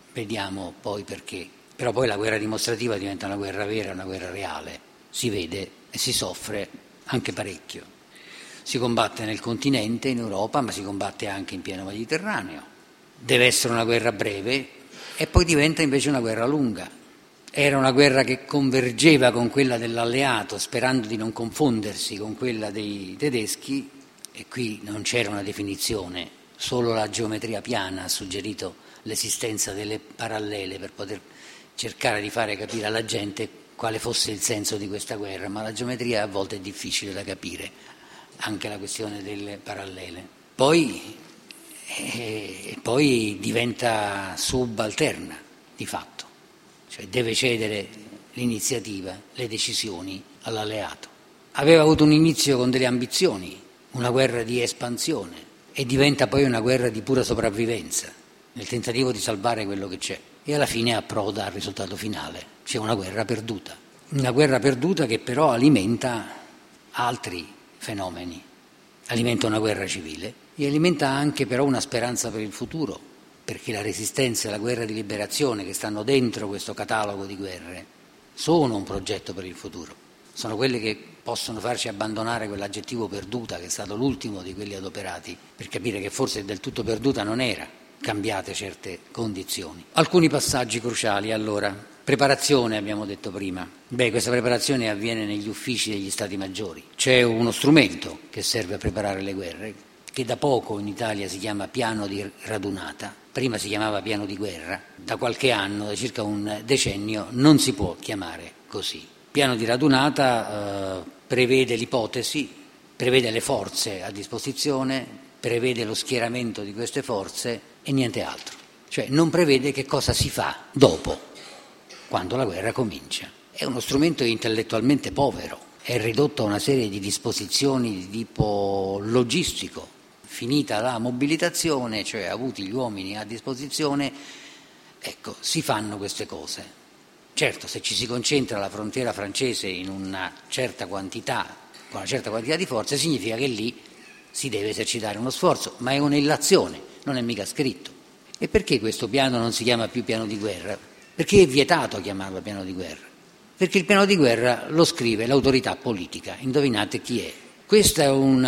vediamo poi perché. Però poi la guerra dimostrativa diventa una guerra vera, una guerra reale, si vede e si soffre anche parecchio. Si combatte nel continente, in Europa, ma si combatte anche in pieno Mediterraneo. Deve essere una guerra breve e poi diventa invece una guerra lunga. Era una guerra che convergeva con quella dell'alleato, sperando di non confondersi con quella dei tedeschi, e qui non c'era una definizione, solo la geometria piana ha suggerito l'esistenza delle parallele per poter cercare di fare capire alla gente quale fosse il senso di questa guerra, ma la geometria a volte è difficile da capire, anche la questione delle parallele. Poi, eh, poi diventa subalterna, di fatto. Cioè deve cedere l'iniziativa, le decisioni all'alleato. Aveva avuto un inizio con delle ambizioni, una guerra di espansione, e diventa poi una guerra di pura sopravvivenza, nel tentativo di salvare quello che c'è. E alla fine approda al risultato finale, c'è una guerra perduta. Una guerra perduta che però alimenta altri fenomeni, alimenta una guerra civile e alimenta anche però una speranza per il futuro, perché la resistenza e la guerra di liberazione che stanno dentro questo catalogo di guerre sono un progetto per il futuro, sono quelle che possono farci abbandonare quell'aggettivo perduta che è stato l'ultimo di quelli adoperati, per capire che forse del tutto perduta non era, cambiate certe condizioni. Alcuni passaggi cruciali allora. Preparazione, abbiamo detto prima. Beh, questa preparazione avviene negli uffici degli Stati Maggiori. C'è uno strumento che serve a preparare le guerre, che da poco in Italia si chiama piano di radunata, prima si chiamava piano di guerra, da qualche anno, da circa un decennio, non si può chiamare così. Piano di radunata eh, prevede l'ipotesi, prevede le forze a disposizione, prevede lo schieramento di queste forze e niente altro. Cioè non prevede che cosa si fa dopo, quando la guerra comincia. È uno strumento intellettualmente povero, è ridotto a una serie di disposizioni di tipo logistico. Finita la mobilitazione, cioè avuti gli uomini a disposizione, ecco, si fanno queste cose. Certo, se ci si concentra la frontiera francese in una certa quantità, con una certa quantità di forze, significa che lì si deve esercitare uno sforzo, ma è un'illazione, non è mica scritto. E perché questo piano non si chiama più piano di guerra? Perché è vietato chiamarlo piano di guerra? Perché il piano di guerra lo scrive l'autorità politica, indovinate chi è? Questa è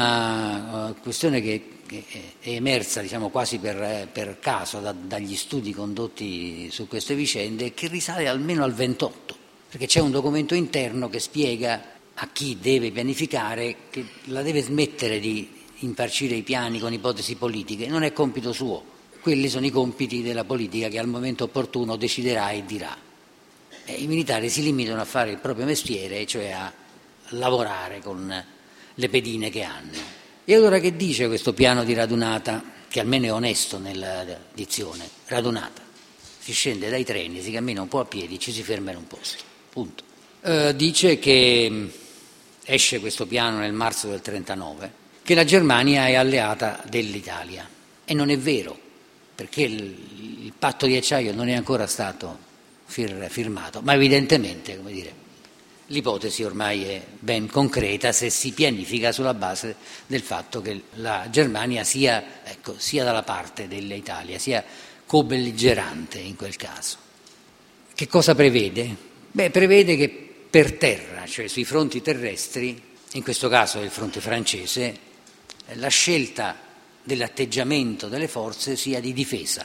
una uh, questione che, che è emersa, diciamo, quasi per, per caso da, dagli studi condotti su queste vicende e che risale almeno al ventotto, perché c'è un documento interno che spiega a chi deve pianificare che la deve smettere di infarcire i piani con ipotesi politiche, non è compito suo, quelli sono i compiti della politica che al momento opportuno deciderà e dirà. E i militari si limitano a fare il proprio mestiere, cioè a lavorare con le pedine che hanno. E allora che dice questo piano di radunata, che almeno è onesto nella dizione? Radunata. Si scende dai treni, si cammina un po' a piedi, ci si ferma in un posto. Punto. Eh, dice che esce questo piano nel marzo del trentanove, che la Germania è alleata dell'Italia. E non è vero, perché il, il patto di acciaio non è ancora stato fir, firmato, ma evidentemente, come dire, l'ipotesi ormai è ben concreta se si pianifica sulla base del fatto che la Germania sia, ecco, sia dalla parte dell'Italia, sia co-belligerante in quel caso. Che cosa prevede? Beh, prevede che per terra, cioè sui fronti terrestri, in questo caso il fronte francese, la scelta dell'atteggiamento delle forze sia di difesa.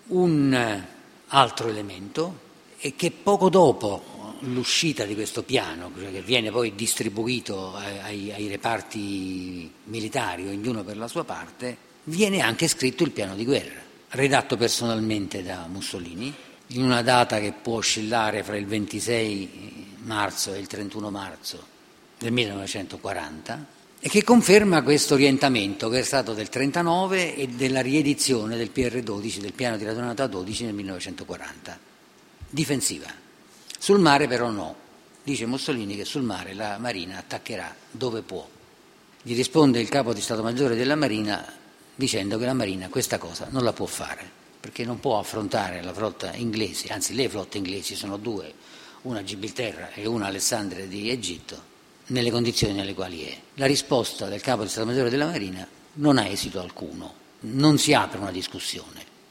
Un altro elemento è che poco dopo l'uscita di questo piano, cioè che viene poi distribuito ai, ai reparti militari, ognuno per la sua parte, viene anche scritto il piano di guerra, redatto personalmente da Mussolini, in una data che può oscillare fra il ventisei marzo e il trentuno marzo del millenovecentoquaranta, e che conferma questo orientamento che è stato del trentanove e della riedizione del P R dodici, del piano di radunata dodici nel millenovecentoquaranta. Difensiva. Sul mare però no. Dice Mussolini che sul mare la Marina attaccherà dove può. Gli risponde il capo di Stato Maggiore della Marina dicendo che la Marina questa cosa non la può fare, perché non può affrontare la flotta inglese, anzi le flotte inglesi sono due, una a Gibilterra e una a Alessandria di Egitto, nelle condizioni nelle quali è. La risposta del capo di Stato Maggiore della Marina non ha esito alcuno, non si apre una discussione.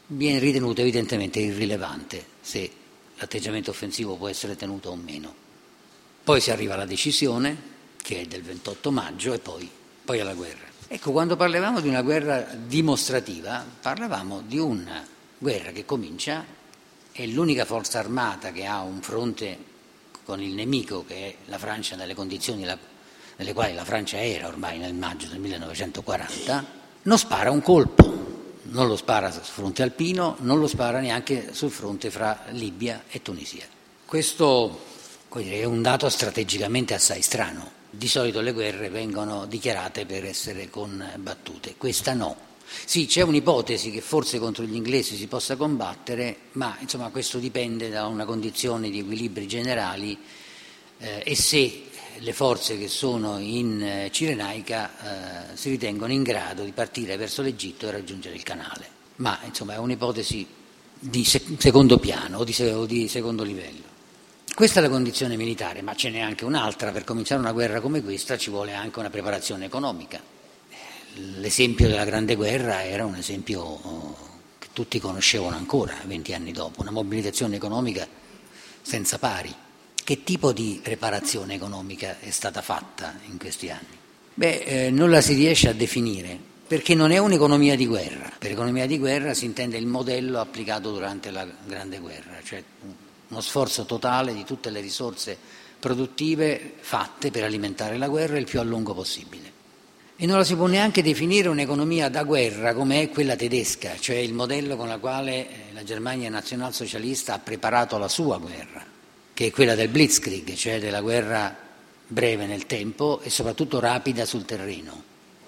viene ritenuto evidentemente irrilevante se l'atteggiamento offensivo può essere tenuto o meno. Poi si arriva alla decisione, che è del ventotto maggio, e poi, poi alla guerra. Ecco, quando parlavamo di una guerra dimostrativa, parlavamo di una guerra che comincia, è l'unica forza armata che ha un fronte con il nemico, che è la Francia, nelle condizioni nelle quali la Francia era ormai nel maggio del millenovecentoquaranta, non spara un colpo, non lo spara sul fronte alpino, non lo spara neanche sul fronte fra Libia e Tunisia. Questo, come dire, è un dato strategicamente assai strano. Di solito le guerre vengono dichiarate per essere combattute, questa no. Sì, c'è un'ipotesi che forse contro gli inglesi si possa combattere, ma insomma questo dipende da una condizione di equilibri generali eh, e se le forze che sono in eh, Cirenaica eh, si ritengono in grado di partire verso l'Egitto e raggiungere il canale. Ma insomma è un'ipotesi di sec- secondo piano o di, se- o di secondo livello. Questa è la condizione militare, ma ce n'è anche un'altra. Per cominciare una guerra come questa ci vuole anche una preparazione economica. L'esempio della Grande Guerra era un esempio che tutti conoscevano ancora venti anni dopo, una mobilitazione economica senza pari. Che tipo di preparazione economica è stata fatta in questi anni? Beh, eh, non la si riesce a definire, perché non è un'economia di guerra. Per economia di guerra si intende il modello applicato durante la Grande Guerra, cioè uno sforzo totale di tutte le risorse produttive fatte per alimentare la guerra il più a lungo possibile. E non la si può neanche definire un'economia da guerra come è quella tedesca, cioè il modello con il quale la Germania nazionalsocialista ha preparato la sua guerra, che è quella del Blitzkrieg, cioè della guerra breve nel tempo e soprattutto rapida sul terreno,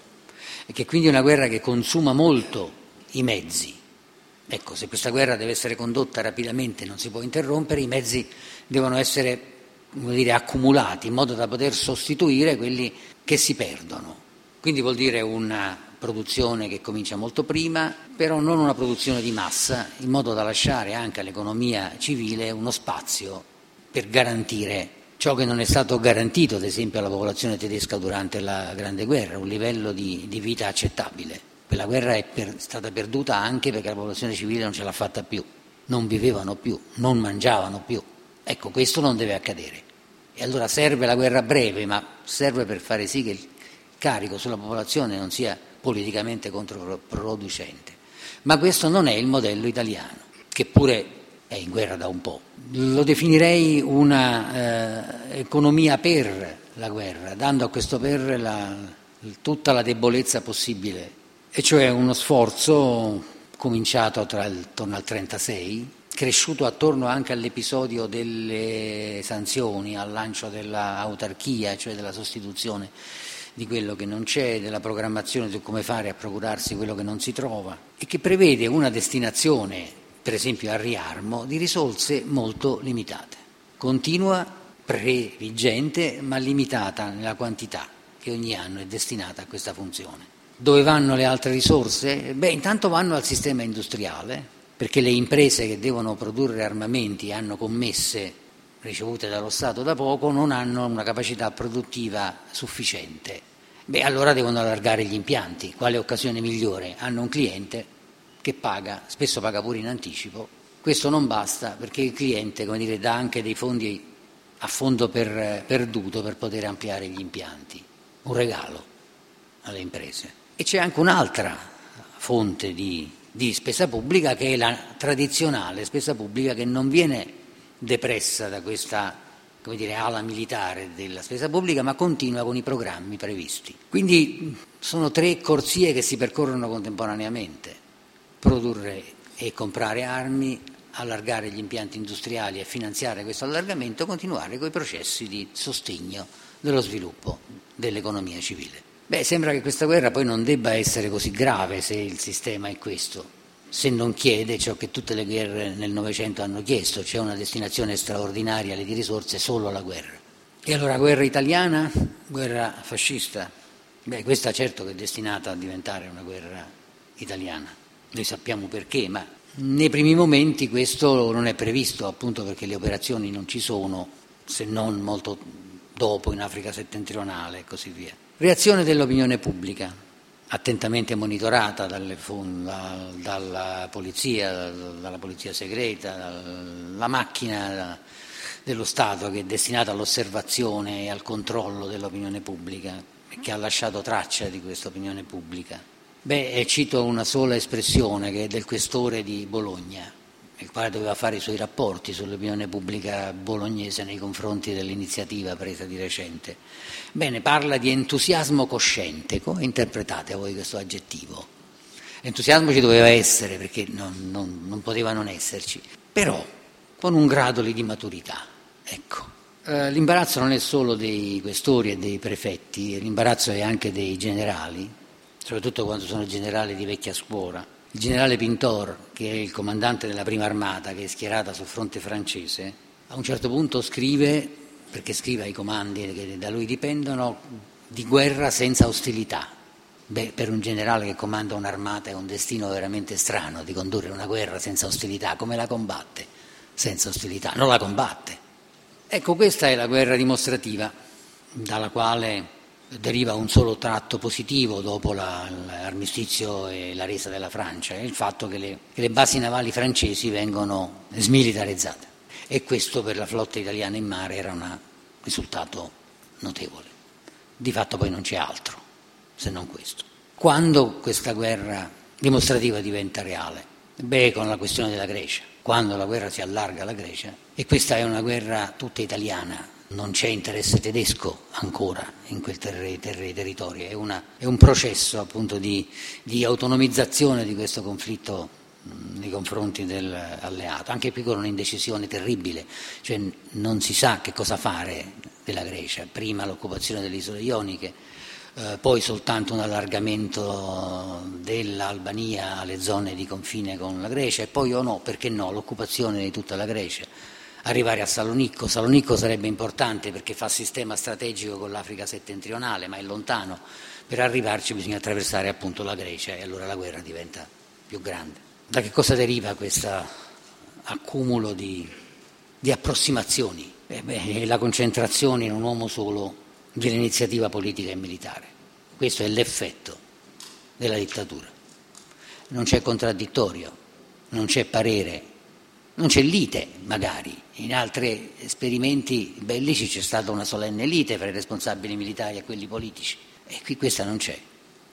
e che quindi è una guerra che consuma molto i mezzi. Ecco, se questa guerra deve essere condotta rapidamente, non si può interrompere, i mezzi devono essere, come dire, accumulati in modo da poter sostituire quelli che si perdono. Quindi vuol dire una produzione che comincia molto prima, però non una produzione di massa, in modo da lasciare anche all'economia civile uno spazio per garantire ciò che non è stato garantito, ad esempio, alla popolazione tedesca durante la Grande Guerra, un livello di, di vita accettabile. Quella guerra è per, stata perduta anche perché la popolazione civile non ce l'ha fatta più, non vivevano più, non mangiavano più. Ecco, questo non deve accadere. E allora serve la guerra breve, ma serve per fare sì che il carico sulla popolazione non sia politicamente controproducente. Ma questo non è il modello italiano, che pure è in guerra da un po'. Lo definirei una eh, economia per la guerra, dando a questo per la, tutta la debolezza possibile, e cioè uno sforzo cominciato tra il, attorno al trentasei, cresciuto attorno anche all'episodio delle sanzioni, al lancio dell'autarchia, cioè della sostituzione di quello che non c'è, della programmazione su come fare a procurarsi quello che non si trova, e che prevede una destinazione, per esempio al riarmo, di risorse molto limitate. Continua, previgente, ma limitata nella quantità che ogni anno è destinata a questa funzione. Dove vanno le altre risorse? Beh, intanto vanno al sistema industriale, perché le imprese che devono produrre armamenti e hanno commesse ricevute dallo Stato da poco non hanno una capacità produttiva sufficiente. Beh, allora devono allargare gli impianti. Quale occasione migliore? Hanno un cliente che paga, spesso paga pure in anticipo. Questo non basta perché il cliente, come dire, dà anche dei fondi a fondo per, perduto per poter ampliare gli impianti. Un regalo alle imprese. E c'è anche un'altra fonte di, di spesa pubblica, che è la tradizionale spesa pubblica, che non viene depressa da questa, come dire, ala militare della spesa pubblica, ma continua con i programmi previsti. Quindi sono tre corsie che si percorrono contemporaneamente: produrre e comprare armi, allargare gli impianti industriali e finanziare questo allargamento, continuare con i processi di sostegno dello sviluppo dell'economia civile. Beh, sembra che questa guerra poi non debba essere così grave se il sistema è questo, se non chiede ciò che tutte le guerre nel Novecento hanno chiesto, cioè una destinazione straordinaria di risorse solo alla guerra. E allora guerra italiana, guerra fascista? Beh, questa certo che è destinata a diventare una guerra italiana. Noi sappiamo perché, ma nei primi momenti questo non è previsto, appunto perché le operazioni non ci sono, se non molto dopo in Africa settentrionale e così via. Reazione dell'opinione pubblica. attentamente monitorata dalle, da, dalla polizia, dalla polizia segreta, dalla macchina dello Stato che è destinata all'osservazione e al controllo dell'opinione pubblica e che ha lasciato traccia di questa opinione pubblica. Beh, cito una sola espressione che è del questore di Bologna, il quale doveva fare i suoi rapporti sull'opinione pubblica bolognese nei confronti dell'iniziativa presa di recente. Bene, parla di entusiasmo cosciente. Come interpretate voi questo aggettivo? Entusiasmo ci doveva essere, perché non, non, non poteva non esserci, però con un grado di maturità. Ecco. Eh, l'imbarazzo non è solo dei questori e dei prefetti, l'imbarazzo è anche dei generali, soprattutto quando sono generali di vecchia scuola. Il generale Pintor, che è il comandante della prima armata, che è schierata sul fronte francese, a un certo punto scrive, perché scrive ai comandi che da lui dipendono, di guerra senza ostilità. Beh, per un generale che comanda un'armata è un destino veramente strano di condurre una guerra senza ostilità. Come la combatte senza ostilità? Non la combatte. Ecco, questa è la guerra dimostrativa, dalla quale deriva un solo tratto positivo dopo la, l'armistizio e la resa della Francia, è il fatto che le, che le basi navali francesi vengono smilitarizzate, e questo per la flotta italiana in mare era un risultato notevole. Di fatto poi non c'è altro se non questo. Quando questa guerra dimostrativa diventa reale? Beh, con la questione della Grecia, quando la guerra si allarga alla Grecia, e questa è una guerra tutta italiana. Non c'è interesse tedesco ancora in quel terri, terri, territorio, è, una, è un processo appunto di, di autonomizzazione di questo conflitto mh, nei confronti dell'alleato, anche qui con un'indecisione terribile, cioè non si sa che cosa fare della Grecia, prima l'occupazione delle isole ioniche, eh, poi soltanto un allargamento dell'Albania alle zone di confine con la Grecia, e poi o no, perché no, l'occupazione di tutta la Grecia. Arrivare a Salonicco. Salonicco sarebbe importante perché fa sistema strategico con l'Africa settentrionale, ma è lontano. Per arrivarci bisogna attraversare appunto la Grecia, e allora la guerra diventa più grande. Da che cosa deriva questo accumulo di, di approssimazioni? Eh beh, è la concentrazione in un uomo solo dell'iniziativa politica e militare. Questo è l'effetto della dittatura. Non c'è contraddittorio, non c'è parere, non c'è lite magari. In altri esperimenti bellici c'è stata una solenne lite fra i responsabili militari e quelli politici, e qui questa non c'è.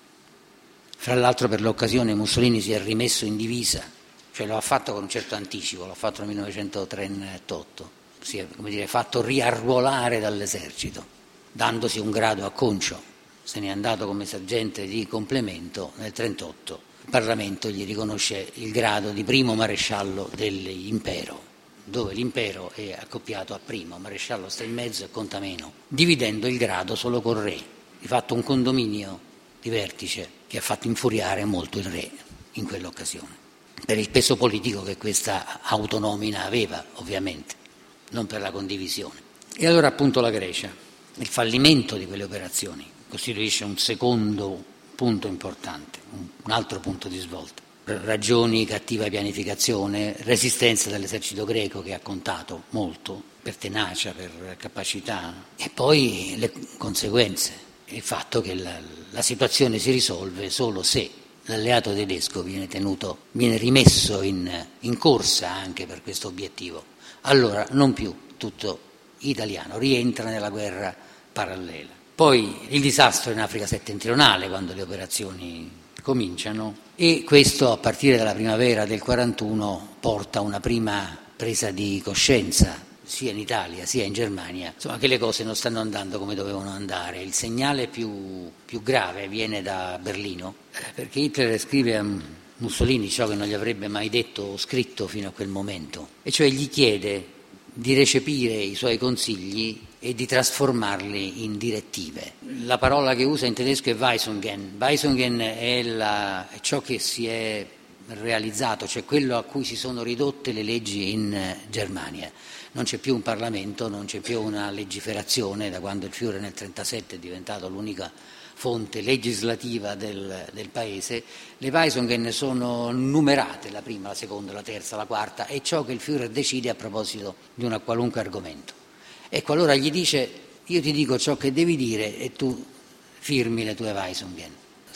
Fra l'altro per l'occasione Mussolini si è rimesso in divisa, cioè lo ha fatto con un certo anticipo, l'ha fatto nel millenovecentotrentotto, si è, come dire, fatto riarruolare dall'esercito, dandosi un grado a Concio, se n'è andato come sergente di complemento nel trentotto. Il Parlamento gli riconosce il grado di primo maresciallo dell'impero, dove l'impero è accoppiato a primo, maresciallo sta in mezzo e conta meno, dividendo il grado solo col re, di fatto un condominio di vertice che ha fatto infuriare molto il re in quell'occasione, per il peso politico che questa autonomina aveva, ovviamente, non per la condivisione. E allora appunto la Grecia, il fallimento di quelle operazioni costituisce un secondo punto importante, un altro punto di svolta. Ragioni, cattiva pianificazione, resistenza dell'esercito greco che ha contato molto per tenacia, per capacità, e poi le conseguenze, il fatto che la, la situazione si risolve solo se l'alleato tedesco viene tenuto, viene rimesso in, in corsa anche per questo obiettivo. Allora non più tutto italiano, rientra nella guerra parallela. Poi il disastro in Africa settentrionale, quando le operazioni cominciano, e questo a partire dalla primavera del quarantuno porta a una prima presa di coscienza sia in Italia sia in Germania, insomma, che le cose non stanno andando come dovevano andare. Il segnale più, più grave viene da Berlino, perché Hitler scrive a Mussolini ciò che non gli avrebbe mai detto o scritto fino a quel momento, e cioè gli chiede di recepire i suoi consigli e di trasformarli in direttive. La parola che usa in tedesco è Weisungen. Weisungen è, la, è ciò che si è realizzato, cioè quello a cui si sono ridotte le leggi in Germania. Non c'è più un Parlamento, non c'è più una legiferazione, da quando il Führer nel trentasette è diventato l'unica fonte legislativa del, del paese. Le Weisungen sono numerate, la prima, la seconda, la terza, la quarta, è ciò che il Führer decide a proposito di un qualunque argomento. Ecco, allora gli dice: io ti dico ciò che devi dire e tu firmi le tue Weisungen.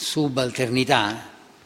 subalternità,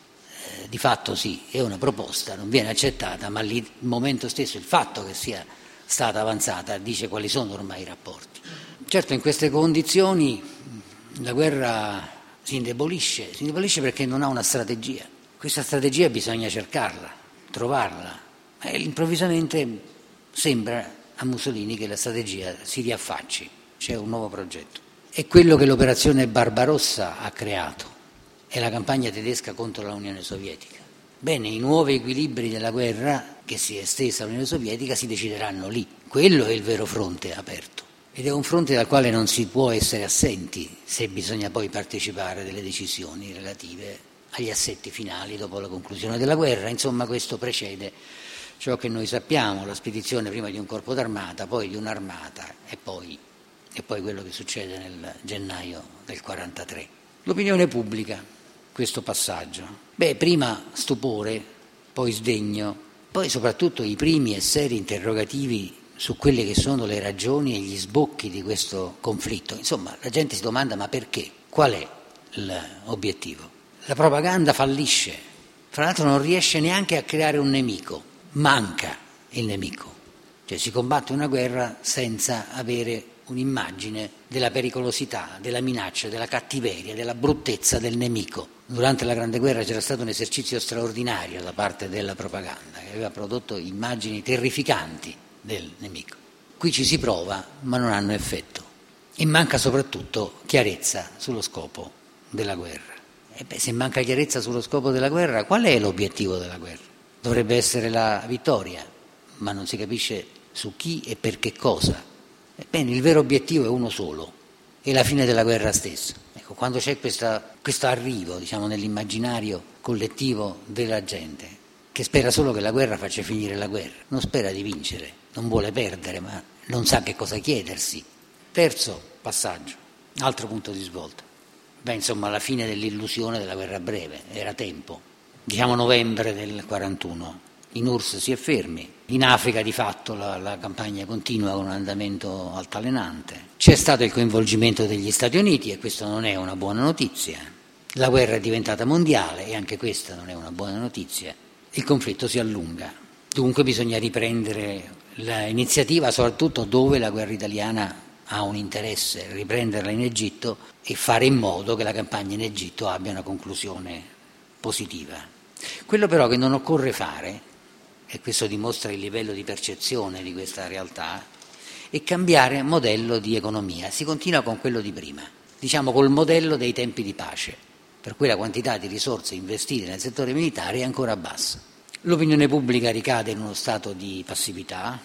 eh, di fatto sì, è una proposta, non viene accettata, ma lì, il momento stesso, il fatto che sia stata avanzata, dice quali sono ormai i rapporti. Certo, in queste condizioni la guerra si indebolisce, si indebolisce perché non ha una strategia. Questa strategia bisogna cercarla, trovarla, e improvvisamente sembra a Mussolini che la strategia si riaffacci, c'è un nuovo progetto. È quello che l'operazione Barbarossa ha creato, è la campagna tedesca contro l'Unione Sovietica. Bene, i nuovi equilibri della guerra che si è estesa all'Unione Sovietica si decideranno lì. Quello è il vero fronte aperto ed è un fronte dal quale non si può essere assenti se bisogna poi partecipare delle decisioni relative agli assetti finali dopo la conclusione della guerra. Insomma, questo precede ciò che noi sappiamo, la spedizione prima di un corpo d'armata, poi di un'armata e poi, e poi quello che succede nel gennaio del quarantatré. L'opinione pubblica, questo passaggio. Beh, prima stupore, poi sdegno, poi soprattutto i primi e seri interrogativi su quelle che sono le ragioni e gli sbocchi di questo conflitto. Insomma, la gente si domanda: ma perché? Qual è l'obiettivo? La propaganda fallisce, fra l'altro non riesce neanche a creare un nemico, manca il nemico. Cioè si combatte una guerra senza avere un'immagine della pericolosità, della minaccia, della cattiveria, della bruttezza del nemico. Durante la Grande Guerra c'era stato un esercizio straordinario da parte della propaganda che aveva prodotto immagini terrificanti del nemico. Qui ci si prova, ma non hanno effetto. E manca soprattutto chiarezza sullo scopo della guerra. E beh, se manca chiarezza sullo scopo della guerra, qual è l'obiettivo della guerra? Dovrebbe essere la vittoria, ma non si capisce su chi e per che cosa. Ebbene, il vero obiettivo è uno solo, è la fine della guerra stessa. Ecco, quando c'è questa, questo arrivo, diciamo, nell'immaginario collettivo della gente, che spera solo che la guerra faccia finire la guerra, non spera di vincere, non vuole perdere, ma non sa che cosa chiedersi. Terzo passaggio, altro punto di svolta. Beh, insomma, la fine dell'illusione della guerra breve, era tempo. Diciamo novembre del quarantuno. In U R S S si è fermi, in Africa di fatto la, la campagna continua con un andamento altalenante. C'è stato il coinvolgimento degli Stati Uniti e questo non è una buona notizia. La guerra è diventata mondiale e anche questa non è una buona notizia. Il conflitto si allunga. Dunque bisogna riprendere l'iniziativa, soprattutto dove la guerra italiana ha un interesse, riprenderla in Egitto e fare in modo che la campagna in Egitto abbia una conclusione positiva. Quello però che non occorre fare, e questo dimostra il livello di percezione di questa realtà, è cambiare modello di economia. Si continua con quello di prima, diciamo col modello dei tempi di pace, per cui la quantità di risorse investite nel settore militare è ancora bassa. L'opinione pubblica ricade in uno stato di passività,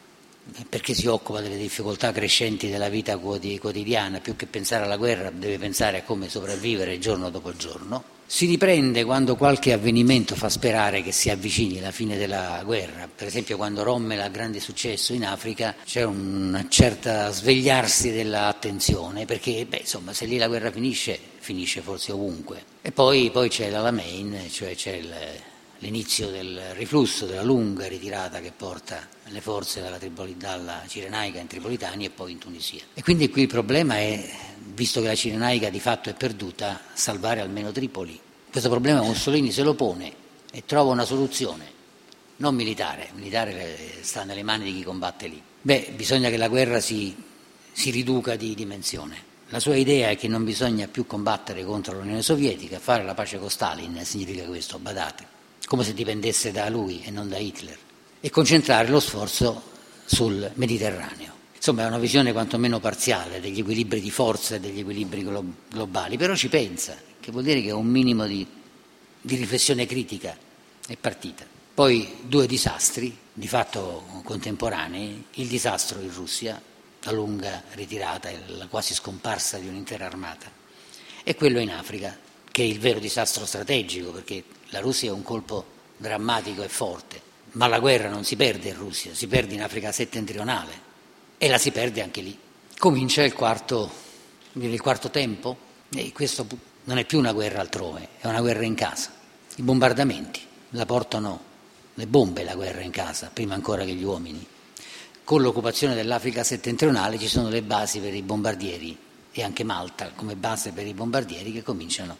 perché si occupa delle difficoltà crescenti della vita quotidiana, più che pensare alla guerra deve pensare a come sopravvivere giorno dopo giorno. Si riprende quando qualche avvenimento fa sperare che si avvicini la fine della guerra. Per esempio quando Rommel ha grande successo in Africa c'è un certo svegliarsi dell'attenzione, perché beh, insomma, se lì la guerra finisce, finisce forse ovunque. E poi, poi c'è l'Alamein, cioè c'è il, l'inizio del riflusso, della lunga ritirata che porta le forze dalla, Tripoli, dalla Cirenaica in Tripolitania e poi in Tunisia. E quindi qui il problema è, visto che la Cirenaica di fatto è perduta, salvare almeno Tripoli. Questo problema Mussolini se lo pone e trova una soluzione, non militare, militare sta nelle mani di chi combatte lì. Beh, bisogna che la guerra si, si riduca di dimensione. La sua idea è che non bisogna più combattere contro l'Unione Sovietica, fare la pace con Stalin significa questo, badate, come se dipendesse da lui e non da Hitler, e concentrare lo sforzo sul Mediterraneo. Insomma, è una visione quantomeno parziale degli equilibri di forza e degli equilibri glo- globali, però ci pensa, che vuol dire che un minimo di, di riflessione critica è partita. Poi due disastri, di fatto contemporanei, il disastro in Russia, la lunga ritirata e la quasi scomparsa di un'intera armata, e quello in Africa, che è il vero disastro strategico, perché la Russia è un colpo drammatico e forte, ma la guerra non si perde in Russia, si perde in Africa settentrionale e la si perde anche lì. Comincia il quarto, il quarto tempo e questo non è più una guerra altrove, è una guerra in casa. I bombardamenti la portano le bombe, la guerra in casa, prima ancora che gli uomini. Con l'occupazione dell'Africa settentrionale ci sono le basi per i bombardieri e anche Malta come base per i bombardieri che cominciano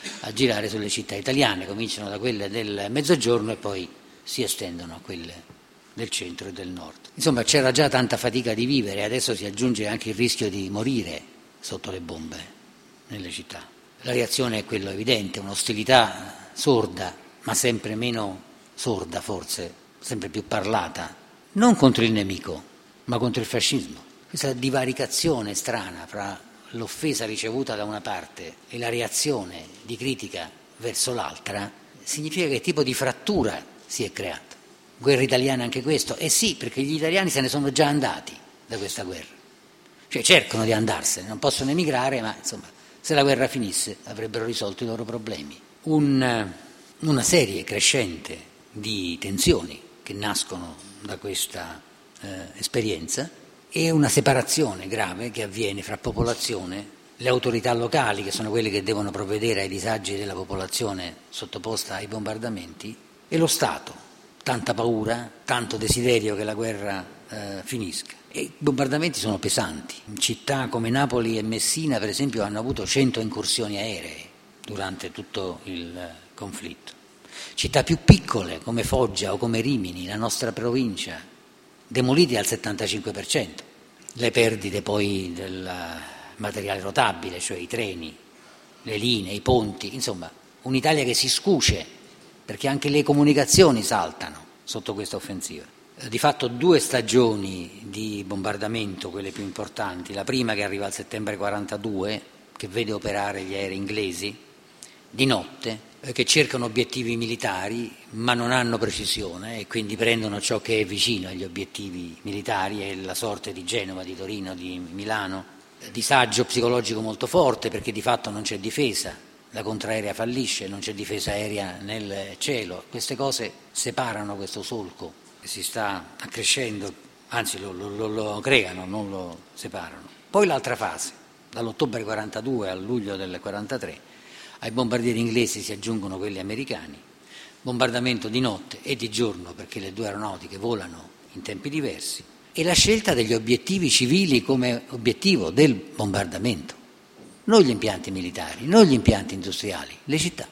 a girare sulle città italiane, cominciano da quelle del Mezzogiorno e poi si estendono a quelle del centro e del nord. Insomma, c'era già tanta fatica di vivere, adesso si aggiunge anche il rischio di morire sotto le bombe nelle città. La reazione è quello evidente, un'ostilità sorda, ma sempre meno sorda forse, sempre più parlata, non contro il nemico, ma contro il fascismo. Questa divaricazione strana fra l'offesa ricevuta da una parte e la reazione di critica verso l'altra significa che tipo di frattura si è creata. Guerra italiana anche questo? Eh sì, perché gli italiani se ne sono già andati da questa guerra. Cioè cercano di andarsene, non possono emigrare, ma insomma, se la guerra finisse avrebbero risolto i loro problemi. Un, una serie crescente di tensioni che nascono da questa eh, esperienza e una separazione grave che avviene fra popolazione, le autorità locali, che sono quelle che devono provvedere ai disagi della popolazione sottoposta ai bombardamenti, e lo Stato. Tanta paura, tanto desiderio che la guerra eh, finisca. E i bombardamenti sono pesanti. In città come Napoli e Messina, per esempio, hanno avuto cento incursioni aeree durante tutto il conflitto. Città più piccole come Foggia o come Rimini, la nostra provincia, demolite al settantacinque per cento. Le perdite poi del materiale rotabile, cioè i treni, le linee, i ponti, insomma, un'Italia che si scuce, perché anche le comunicazioni saltano sotto questa offensiva. Di fatto due stagioni di bombardamento, quelle più importanti, la prima che arriva al settembre quarantadue, che vede operare gli aerei inglesi, di notte, che cercano obiettivi militari ma non hanno precisione e quindi prendono ciò che è vicino agli obiettivi militari, è la sorte di Genova, di Torino, di Milano. Disagio psicologico molto forte perché di fatto non c'è difesa. La contraerea fallisce, non c'è difesa aerea nel cielo. Queste cose separano questo solco che si sta accrescendo, anzi lo, lo, lo creano, non lo separano. Poi l'altra fase, dall'ottobre quarantadue al luglio del quarantatré, ai bombardieri inglesi si aggiungono quelli americani, bombardamento di notte e di giorno perché le due aeronautiche volano in tempi diversi, e la scelta degli obiettivi civili come obiettivo del bombardamento. Non gli impianti militari, non gli impianti industriali, le città,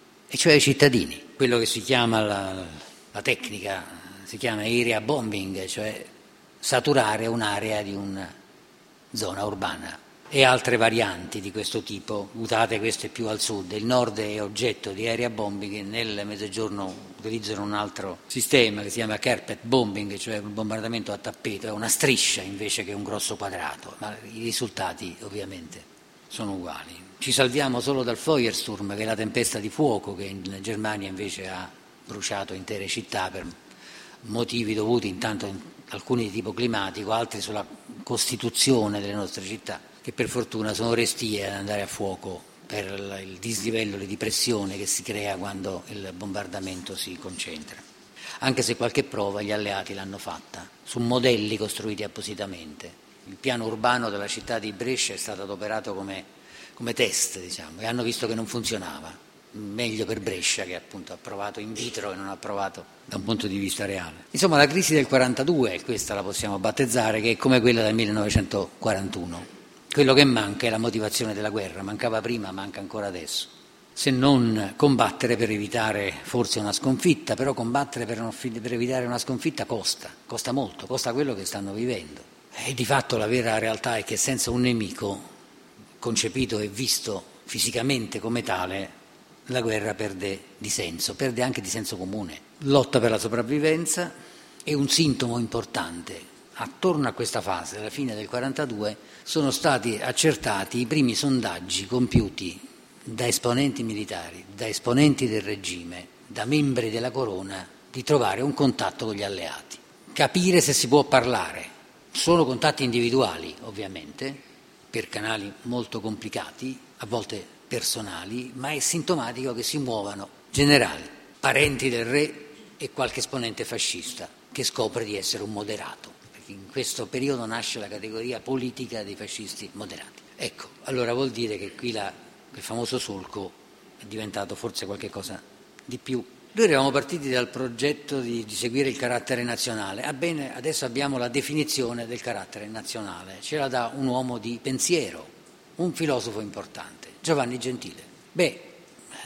e cioè i cittadini. Quello che si chiama la, la tecnica, si chiama area bombing, cioè saturare un'area di una zona urbana, e altre varianti di questo tipo, usate queste più al sud. Il nord è oggetto di area bombing, nel mezzogiorno utilizzano un altro sistema che si chiama carpet bombing, cioè un bombardamento a tappeto, è una striscia invece che un grosso quadrato, ma i risultati ovviamente sono uguali. Ci salviamo solo dal Feuersturm, che è la tempesta di fuoco che in Germania invece ha bruciato intere città per motivi dovuti intanto in alcuni di tipo climatico, altri sulla costituzione delle nostre città, che per fortuna sono restie ad andare a fuoco per il dislivello di pressione che si crea quando il bombardamento si concentra. Anche se qualche prova gli alleati l'hanno fatta su modelli costruiti appositamente. Il piano urbano della città di Brescia è stato adoperato come, come test, diciamo, e hanno visto che non funzionava. Meglio per Brescia, che appunto ha provato in vitro e non ha provato da un punto di vista reale. Insomma, la crisi del quarantadue, questa la possiamo battezzare, che è come quella del millenovecentoquarantuno. Quello che manca è la motivazione della guerra, mancava prima, manca ancora adesso. Se non combattere per evitare forse una sconfitta, però combattere per, non, per evitare una sconfitta costa, costa molto, costa quello che stanno vivendo. E di fatto la vera realtà è che senza un nemico concepito e visto fisicamente come tale, la guerra perde di senso, perde anche di senso comune. Lotta per la sopravvivenza è un sintomo importante. Attorno a questa fase, alla fine del quarantadue, sono stati accertati i primi sondaggi compiuti da esponenti militari, da esponenti del regime, da membri della Corona, di trovare un contatto con gli alleati, capire se si può parlare. Sono contatti individuali, ovviamente, per canali molto complicati, a volte personali, ma è sintomatico che si muovano generali, parenti del re e qualche esponente fascista che scopre di essere un moderato. Perché in questo periodo nasce la categoria politica dei fascisti moderati. Ecco, allora vuol dire che qui la, quel famoso solco è diventato forse qualche cosa di più. Noi eravamo partiti dal progetto di, di seguire il carattere nazionale. Ebbene, adesso abbiamo la definizione del carattere nazionale. Ce la dà un uomo di pensiero, un filosofo importante, Giovanni Gentile. Beh,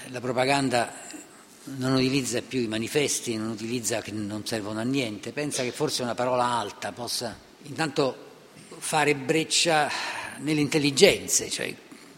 la propaganda non utilizza più i manifesti, non utilizza che non servono a niente, pensa che forse una parola alta possa intanto fare breccia nelle intelligenze, cioè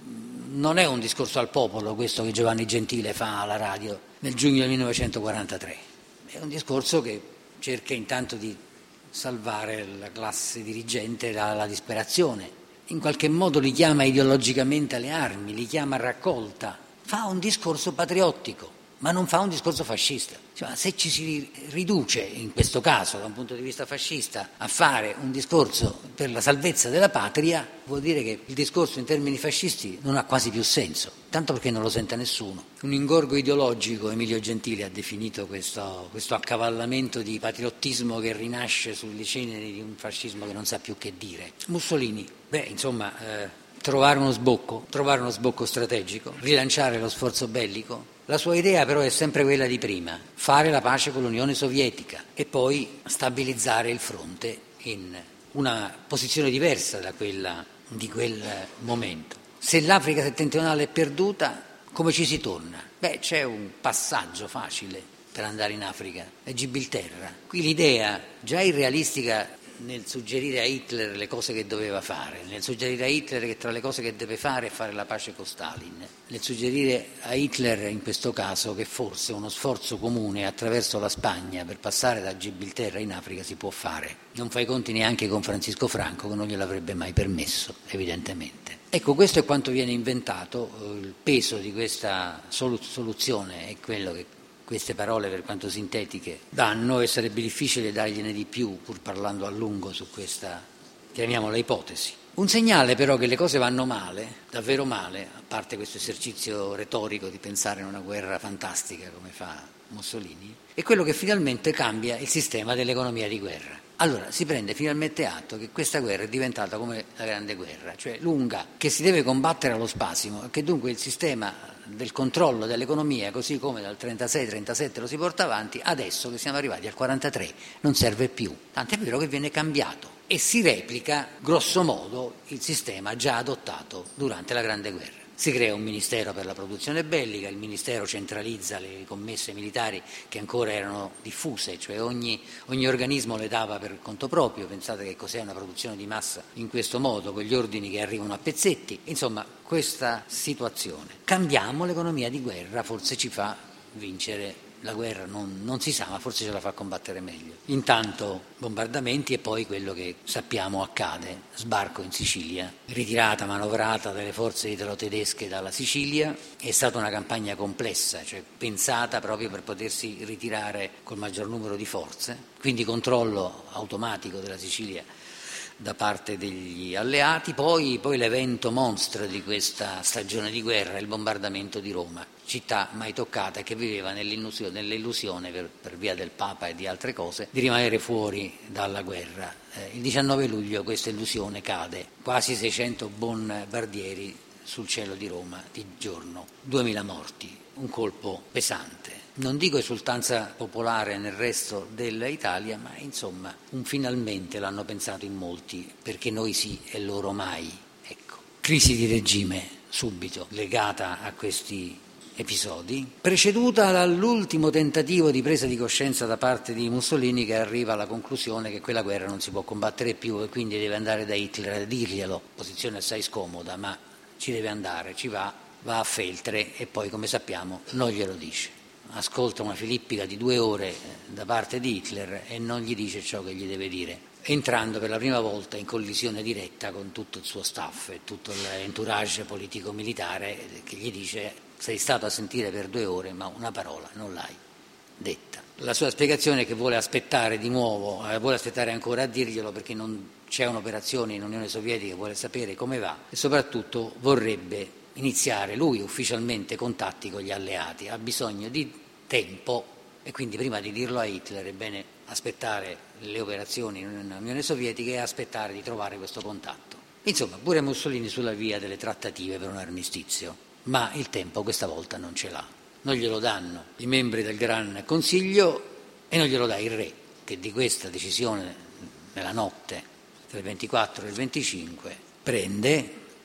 non è un discorso al popolo questo che Giovanni Gentile fa alla radio nel giugno del millenovecentoquarantatré, è un discorso che cerca intanto di salvare la classe dirigente dalla disperazione, in qualche modo li chiama ideologicamente alle armi, li chiama a raccolta, fa un discorso patriottico, ma non fa un discorso fascista. Cioè, se ci si riduce, in questo caso da un punto di vista fascista, a fare un discorso per la salvezza della patria, vuol dire che il discorso in termini fascisti non ha quasi più senso, tanto perché non lo sente nessuno. Un ingorgo ideologico, Emilio Gentile ha definito questo, questo accavallamento di patriottismo che rinasce sulle ceneri di un fascismo che non sa più che dire. Mussolini, beh, insomma, eh, trovare uno sbocco, trovare uno sbocco strategico, rilanciare lo sforzo bellico. La sua idea però è sempre quella di prima, fare la pace con l'Unione Sovietica e poi stabilizzare il fronte in una posizione diversa da quella di quel momento. Se l'Africa settentrionale è perduta, come ci si torna? Beh, c'è un passaggio facile per andare in Africa, è Gibilterra. Qui l'idea, già irrealistica nel suggerire a Hitler le cose che doveva fare, nel suggerire a Hitler che tra le cose che deve fare è fare la pace con Stalin, nel suggerire a Hitler in questo caso che forse uno sforzo comune attraverso la Spagna per passare da Gibilterra in Africa si può fare. Non fa i conti neanche con Francisco Franco, che non gliel'avrebbe mai permesso, evidentemente. Ecco, questo è quanto viene inventato, il peso di questa soluzione è quello che queste parole, per quanto sintetiche, danno, e sarebbe difficile dargliene di più pur parlando a lungo su questa, chiamiamola, ipotesi. Un segnale però che le cose vanno male, davvero male, a parte questo esercizio retorico di pensare in una guerra fantastica come fa Mussolini, è quello che finalmente cambia il sistema dell'economia di guerra. Allora si prende finalmente atto che questa guerra è diventata come la Grande Guerra, cioè lunga, che si deve combattere allo spasimo e che dunque il sistema del controllo dell'economia, così come dal trentasei trentasette lo si porta avanti, adesso che siamo arrivati al quarantatré non serve più, tant'è vero che viene cambiato e si replica grosso modo il sistema già adottato durante la Grande Guerra. Si crea un ministero per la produzione bellica, il ministero centralizza le commesse militari che ancora erano diffuse, cioè ogni, ogni organismo le dava per conto proprio, pensate che cos'è una produzione di massa in questo modo, con gli ordini che arrivano a pezzetti, insomma questa situazione. Cambiamo l'economia di guerra, forse ci fa vincere la guerra, non, non si sa, ma forse ce la fa combattere meglio. Intanto bombardamenti e poi quello che sappiamo accade, sbarco in Sicilia, ritirata manovrata delle forze italo-tedesche dalla Sicilia, è stata una campagna complessa, cioè pensata proprio per potersi ritirare col maggior numero di forze, quindi controllo automatico della Sicilia da parte degli alleati, poi, poi l'evento mostro di questa stagione di guerra, il bombardamento di Roma, città mai toccata che viveva nell'illusione, nell'illusione per, per via del Papa e di altre cose, di rimanere fuori dalla guerra. Eh, il diciannove luglio questa illusione cade, quasi seicento bombardieri sul cielo di Roma di giorno, duemila morti, un colpo pesante. Non dico esultanza popolare nel resto dell'Italia, ma insomma un finalmente l'hanno pensato in molti, perché noi sì e loro mai. Ecco. Crisi di regime subito legata a questi episodi, preceduta dall'ultimo tentativo di presa di coscienza da parte di Mussolini, che arriva alla conclusione che quella guerra non si può combattere più e quindi deve andare da Hitler a dirglielo, posizione assai scomoda, ma ci deve andare, ci va, va a Feltre e poi, come sappiamo, non glielo dice. Ascolta una filippica di due ore da parte di Hitler e non gli dice ciò che gli deve dire, entrando per la prima volta in collisione diretta con tutto il suo staff e tutto l'entourage politico-militare, che gli dice: sei stato a sentire per due ore ma una parola non l'hai detta. La sua spiegazione è che vuole aspettare di nuovo, eh, vuole aspettare ancora a dirglielo, perché non c'è un'operazione in Unione Sovietica, vuole sapere come va e soprattutto vorrebbe iniziare lui ufficialmente contatti con gli alleati. Ha bisogno di tempo e quindi prima di dirlo a Hitler è bene aspettare le operazioni in Unione Sovietica e aspettare di trovare questo contatto. Insomma, pure Mussolini sulla via delle trattative per un armistizio, ma il tempo questa volta non ce l'ha. Non glielo danno i membri del Gran Consiglio e non glielo dà il re, che di questa decisione nella notte del ventiquattro e il venticinque prende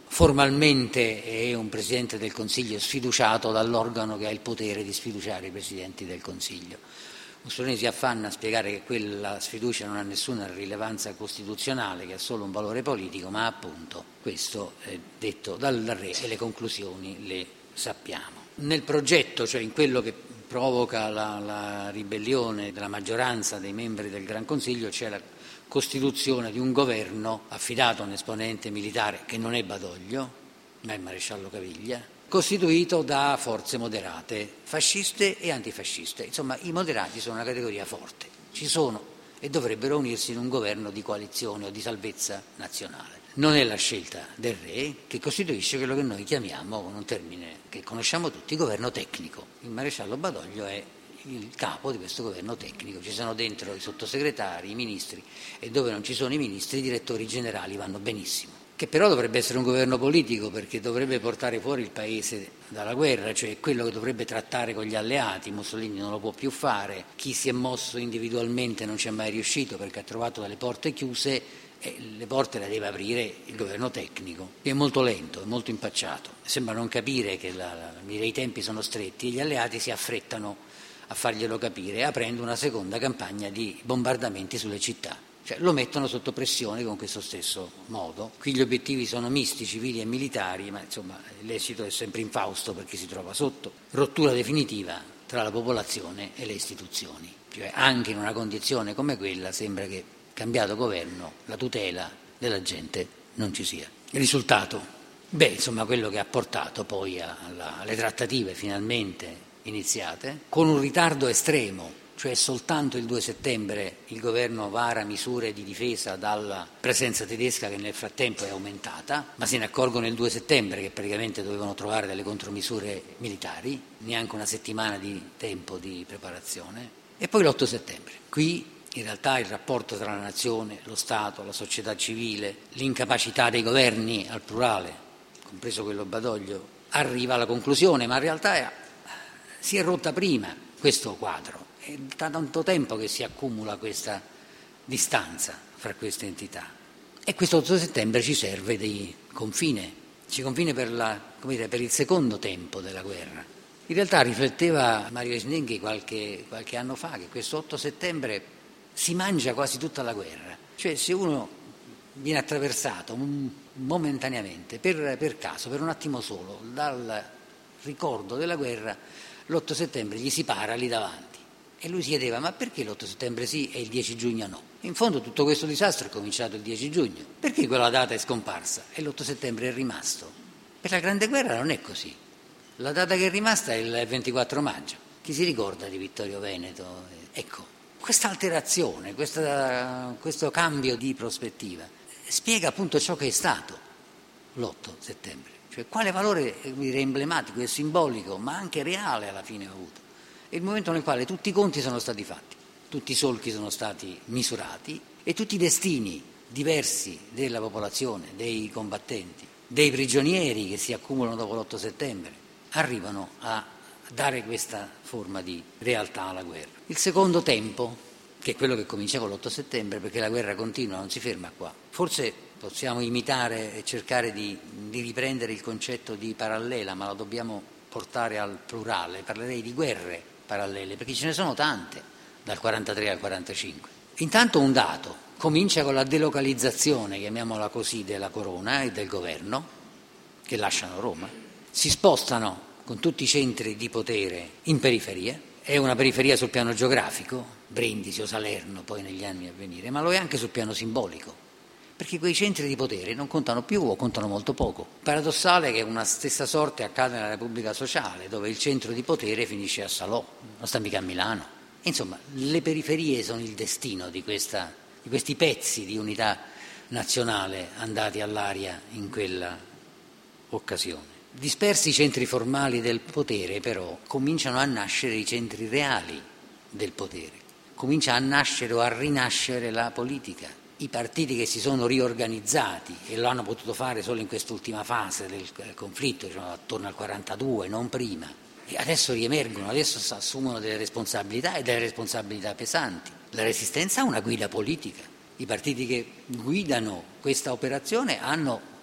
formalmente è un Presidente del Consiglio sfiduciato dall'organo che ha il potere di sfiduciare i Presidenti del Consiglio. Mussolini si affanna a spiegare che quella sfiducia non ha nessuna rilevanza costituzionale, che ha solo un valore politico, ma appunto questo è detto dal re e le conclusioni le sappiamo. Nel progetto, cioè in quello che provoca la, la ribellione della maggioranza dei membri del Gran Consiglio, c'è la costituzione di un governo affidato a un esponente militare che non è Badoglio, ma è il maresciallo Caviglia, costituito da forze moderate, fasciste e antifasciste. Insomma, i moderati sono una categoria forte, ci sono e dovrebbero unirsi in un governo di coalizione o di salvezza nazionale. Non è la scelta del re, che costituisce quello che noi chiamiamo, con un termine che conosciamo tutti, governo tecnico. Il maresciallo Badoglio è il capo di questo governo tecnico, ci sono dentro i sottosegretari, i ministri, e dove non ci sono i ministri i direttori generali vanno benissimo, che però dovrebbe essere un governo politico, perché dovrebbe portare fuori il paese dalla guerra, cioè quello che dovrebbe trattare con gli alleati. Mussolini non lo può più fare, chi si è mosso individualmente non ci è mai riuscito perché ha trovato delle porte chiuse, e le porte le deve aprire il governo tecnico, che è molto lento, è molto impacciato, sembra non capire che la, la, i tempi sono stretti e gli alleati si affrettano a farglielo capire, aprendo una seconda campagna di bombardamenti sulle città. Cioè, lo mettono sotto pressione con questo stesso modo. Qui gli obiettivi sono misti, civili e militari, ma insomma l'esito è sempre infausto perché si trova sotto. Rottura definitiva tra la popolazione e le istituzioni. Cioè, anche in una condizione come quella sembra che, cambiato governo, la tutela della gente non ci sia. Il risultato? Beh, insomma, quello che ha portato poi alla, alle trattative finalmente iniziate, con un ritardo estremo, cioè soltanto il due settembre il governo vara misure di difesa dalla presenza tedesca che nel frattempo è aumentata, ma se ne accorgono il due settembre che praticamente dovevano trovare delle contromisure militari, neanche una settimana di tempo di preparazione, e poi l'otto settembre. Qui in realtà il rapporto tra la nazione, lo Stato, la società civile, l'incapacità dei governi al plurale, compreso quello Badoglio, arriva alla conclusione, ma in realtà è si è rotta prima questo quadro, è da tanto tempo che si accumula questa distanza fra queste entità e questo otto settembre ci serve di confine, ci confine per, la, come dire, per il secondo tempo della guerra. In realtà rifletteva Mario Isnenghi qualche, qualche anno fa che questo otto settembre si mangia quasi tutta la guerra, cioè se uno viene attraversato momentaneamente, per, per caso, per un attimo solo, dal ricordo della guerra, l'otto settembre gli si para lì davanti e lui si chiedeva: ma perché l'otto settembre sì e il dieci giugno no? In fondo tutto questo disastro è cominciato il dieci giugno, perché quella data è scomparsa e l'otto settembre è rimasto? Per la Grande Guerra non è così, la data che è rimasta è il ventiquattro maggio. Chi si ricorda di Vittorio Veneto? Ecco, questa alterazione, questa, questo cambio di prospettiva spiega appunto ciò che è stato l'otto settembre. Cioè, quale valore dire, emblematico e simbolico, ma anche reale alla fine ha avuto. È il momento nel quale tutti i conti sono stati fatti, tutti i solchi sono stati misurati e tutti i destini diversi della popolazione, dei combattenti, dei prigionieri che si accumulano dopo l'otto settembre, arrivano a dare questa forma di realtà alla guerra. Il secondo tempo, che è quello che comincia con l'otto settembre, perché la guerra continua, non si ferma qua. Forse possiamo imitare e cercare di, di riprendere il concetto di parallela, ma lo dobbiamo portare al plurale. Parlerei di guerre parallele, perché ce ne sono tante, dal quarantatré al quarantacinque. Intanto un dato, comincia con la delocalizzazione, chiamiamola così, della corona e del governo, che lasciano Roma, si spostano con tutti i centri di potere in periferia, è una periferia sul piano geografico, Brindisi o Salerno poi negli anni a venire, ma lo è anche sul piano simbolico, perché quei centri di potere non contano più o contano molto poco. Paradossale che una stessa sorte accade nella Repubblica Sociale, dove il centro di potere finisce a Salò, non sta mica a Milano. Insomma, le periferie sono il destino di, questa, di questi pezzi di unità nazionale andati all'aria in quella occasione. Dispersi i centri formali del potere, però, cominciano a nascere i centri reali del potere. Comincia a nascere o a rinascere la politica. I partiti che si sono riorganizzati e lo hanno potuto fare solo in quest'ultima fase del conflitto, cioè attorno al quarantadue, non prima, e adesso riemergono, adesso assumono delle responsabilità e delle responsabilità pesanti. La Resistenza ha una guida politica. I partiti che guidano questa operazione hanno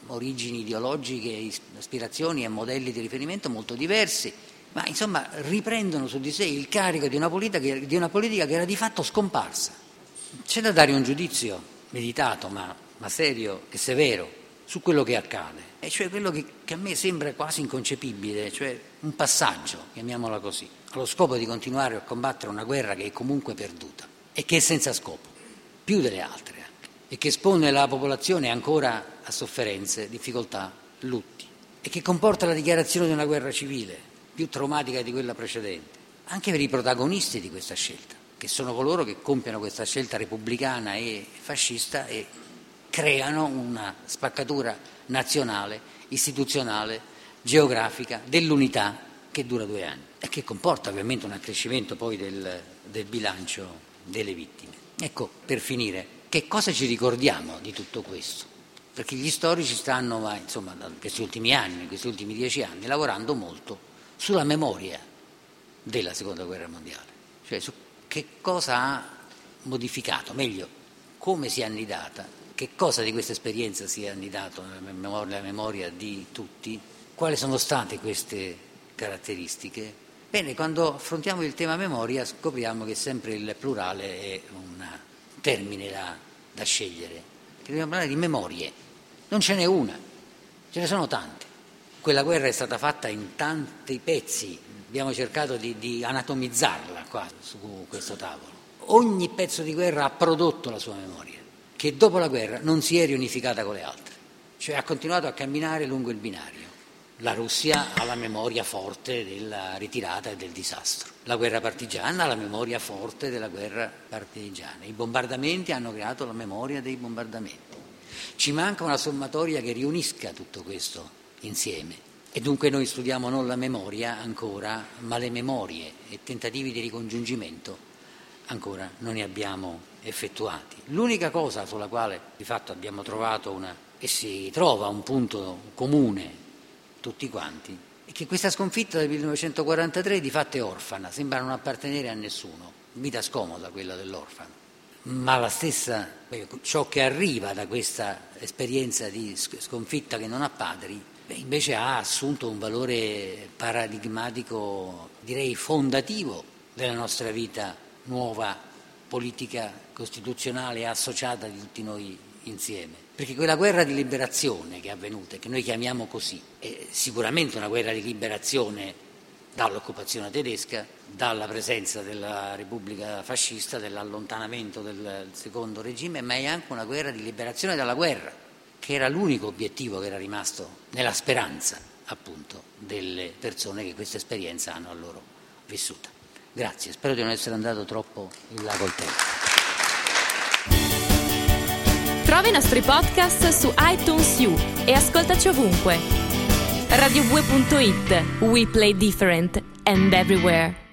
origini ideologiche, aspirazioni e modelli di riferimento molto diversi, ma insomma riprendono su di sé il carico di una politica che, di una politica che era di fatto scomparsa. C'è da dare un giudizio meditato ma, ma serio e severo su quello che accade, e cioè quello che, che a me sembra quasi inconcepibile, cioè un passaggio, chiamiamola così, allo scopo di continuare a combattere una guerra che è comunque perduta e che è senza scopo, più delle altre anche, e che espone la popolazione ancora a sofferenze, difficoltà, lutti, e che comporta la dichiarazione di una guerra civile più traumatica di quella precedente, anche per i protagonisti di questa scelta, che sono coloro che compiono questa scelta repubblicana e fascista e creano una spaccatura nazionale, istituzionale, geografica, dell'unità che dura due anni e che comporta ovviamente un accrescimento poi del, del bilancio delle vittime. Ecco, per finire, che cosa ci ricordiamo di tutto questo? Perché gli storici stanno, insomma, in questi ultimi anni, in questi ultimi dieci anni, lavorando molto sulla memoria della Seconda Guerra Mondiale, cioè su che cosa ha modificato, meglio, come si è annidata, che cosa di questa esperienza si è annidato nella memoria, nella memoria di tutti, quali sono state queste caratteristiche. Bene, quando affrontiamo il tema memoria scopriamo che sempre il plurale è un termine da, da scegliere, che dobbiamo parlare di memorie, non ce n'è una, ce ne sono tante. Quella guerra è stata fatta in tanti pezzi, abbiamo cercato di, di anatomizzarla qua su questo tavolo. Ogni pezzo di guerra ha prodotto la sua memoria, che dopo la guerra non si è riunificata con le altre, cioè ha continuato a camminare lungo il binario. La Russia ha la memoria forte della ritirata e del disastro, la guerra partigiana ha la memoria forte della guerra partigiana, i bombardamenti hanno creato la memoria dei bombardamenti. Ci manca una sommatoria che riunisca tutto questo insieme, e dunque noi studiamo non la memoria ancora, ma le memorie, e tentativi di ricongiungimento ancora non ne abbiamo effettuati. L'unica cosa sulla quale di fatto abbiamo trovato una, e si trova un punto comune tutti quanti, è che questa sconfitta del millenovecentoquarantatré di fatto è orfana, sembra non appartenere a nessuno, vita scomoda quella dell'orfano. Ma la stessa, ciò che arriva da questa esperienza di sconfitta che non ha padri, beh, invece ha assunto un valore paradigmatico, direi fondativo, della nostra vita nuova, politica, costituzionale, associata di tutti noi insieme. Perché quella guerra di liberazione che è avvenuta, che noi chiamiamo così, è sicuramente una guerra di liberazione dall'occupazione tedesca, dalla presenza della Repubblica fascista, dall'allontanamento del secondo regime, ma è anche una guerra di liberazione dalla guerra, che era l'unico obiettivo che era rimasto nella speranza, appunto, delle persone che questa esperienza hanno a loro vissuta. Grazie, spero di non essere andato troppo in là col tempo. Trova i nostri podcast su iTunes U e ascoltaci ovunque. radio due punto it. We play different and everywhere.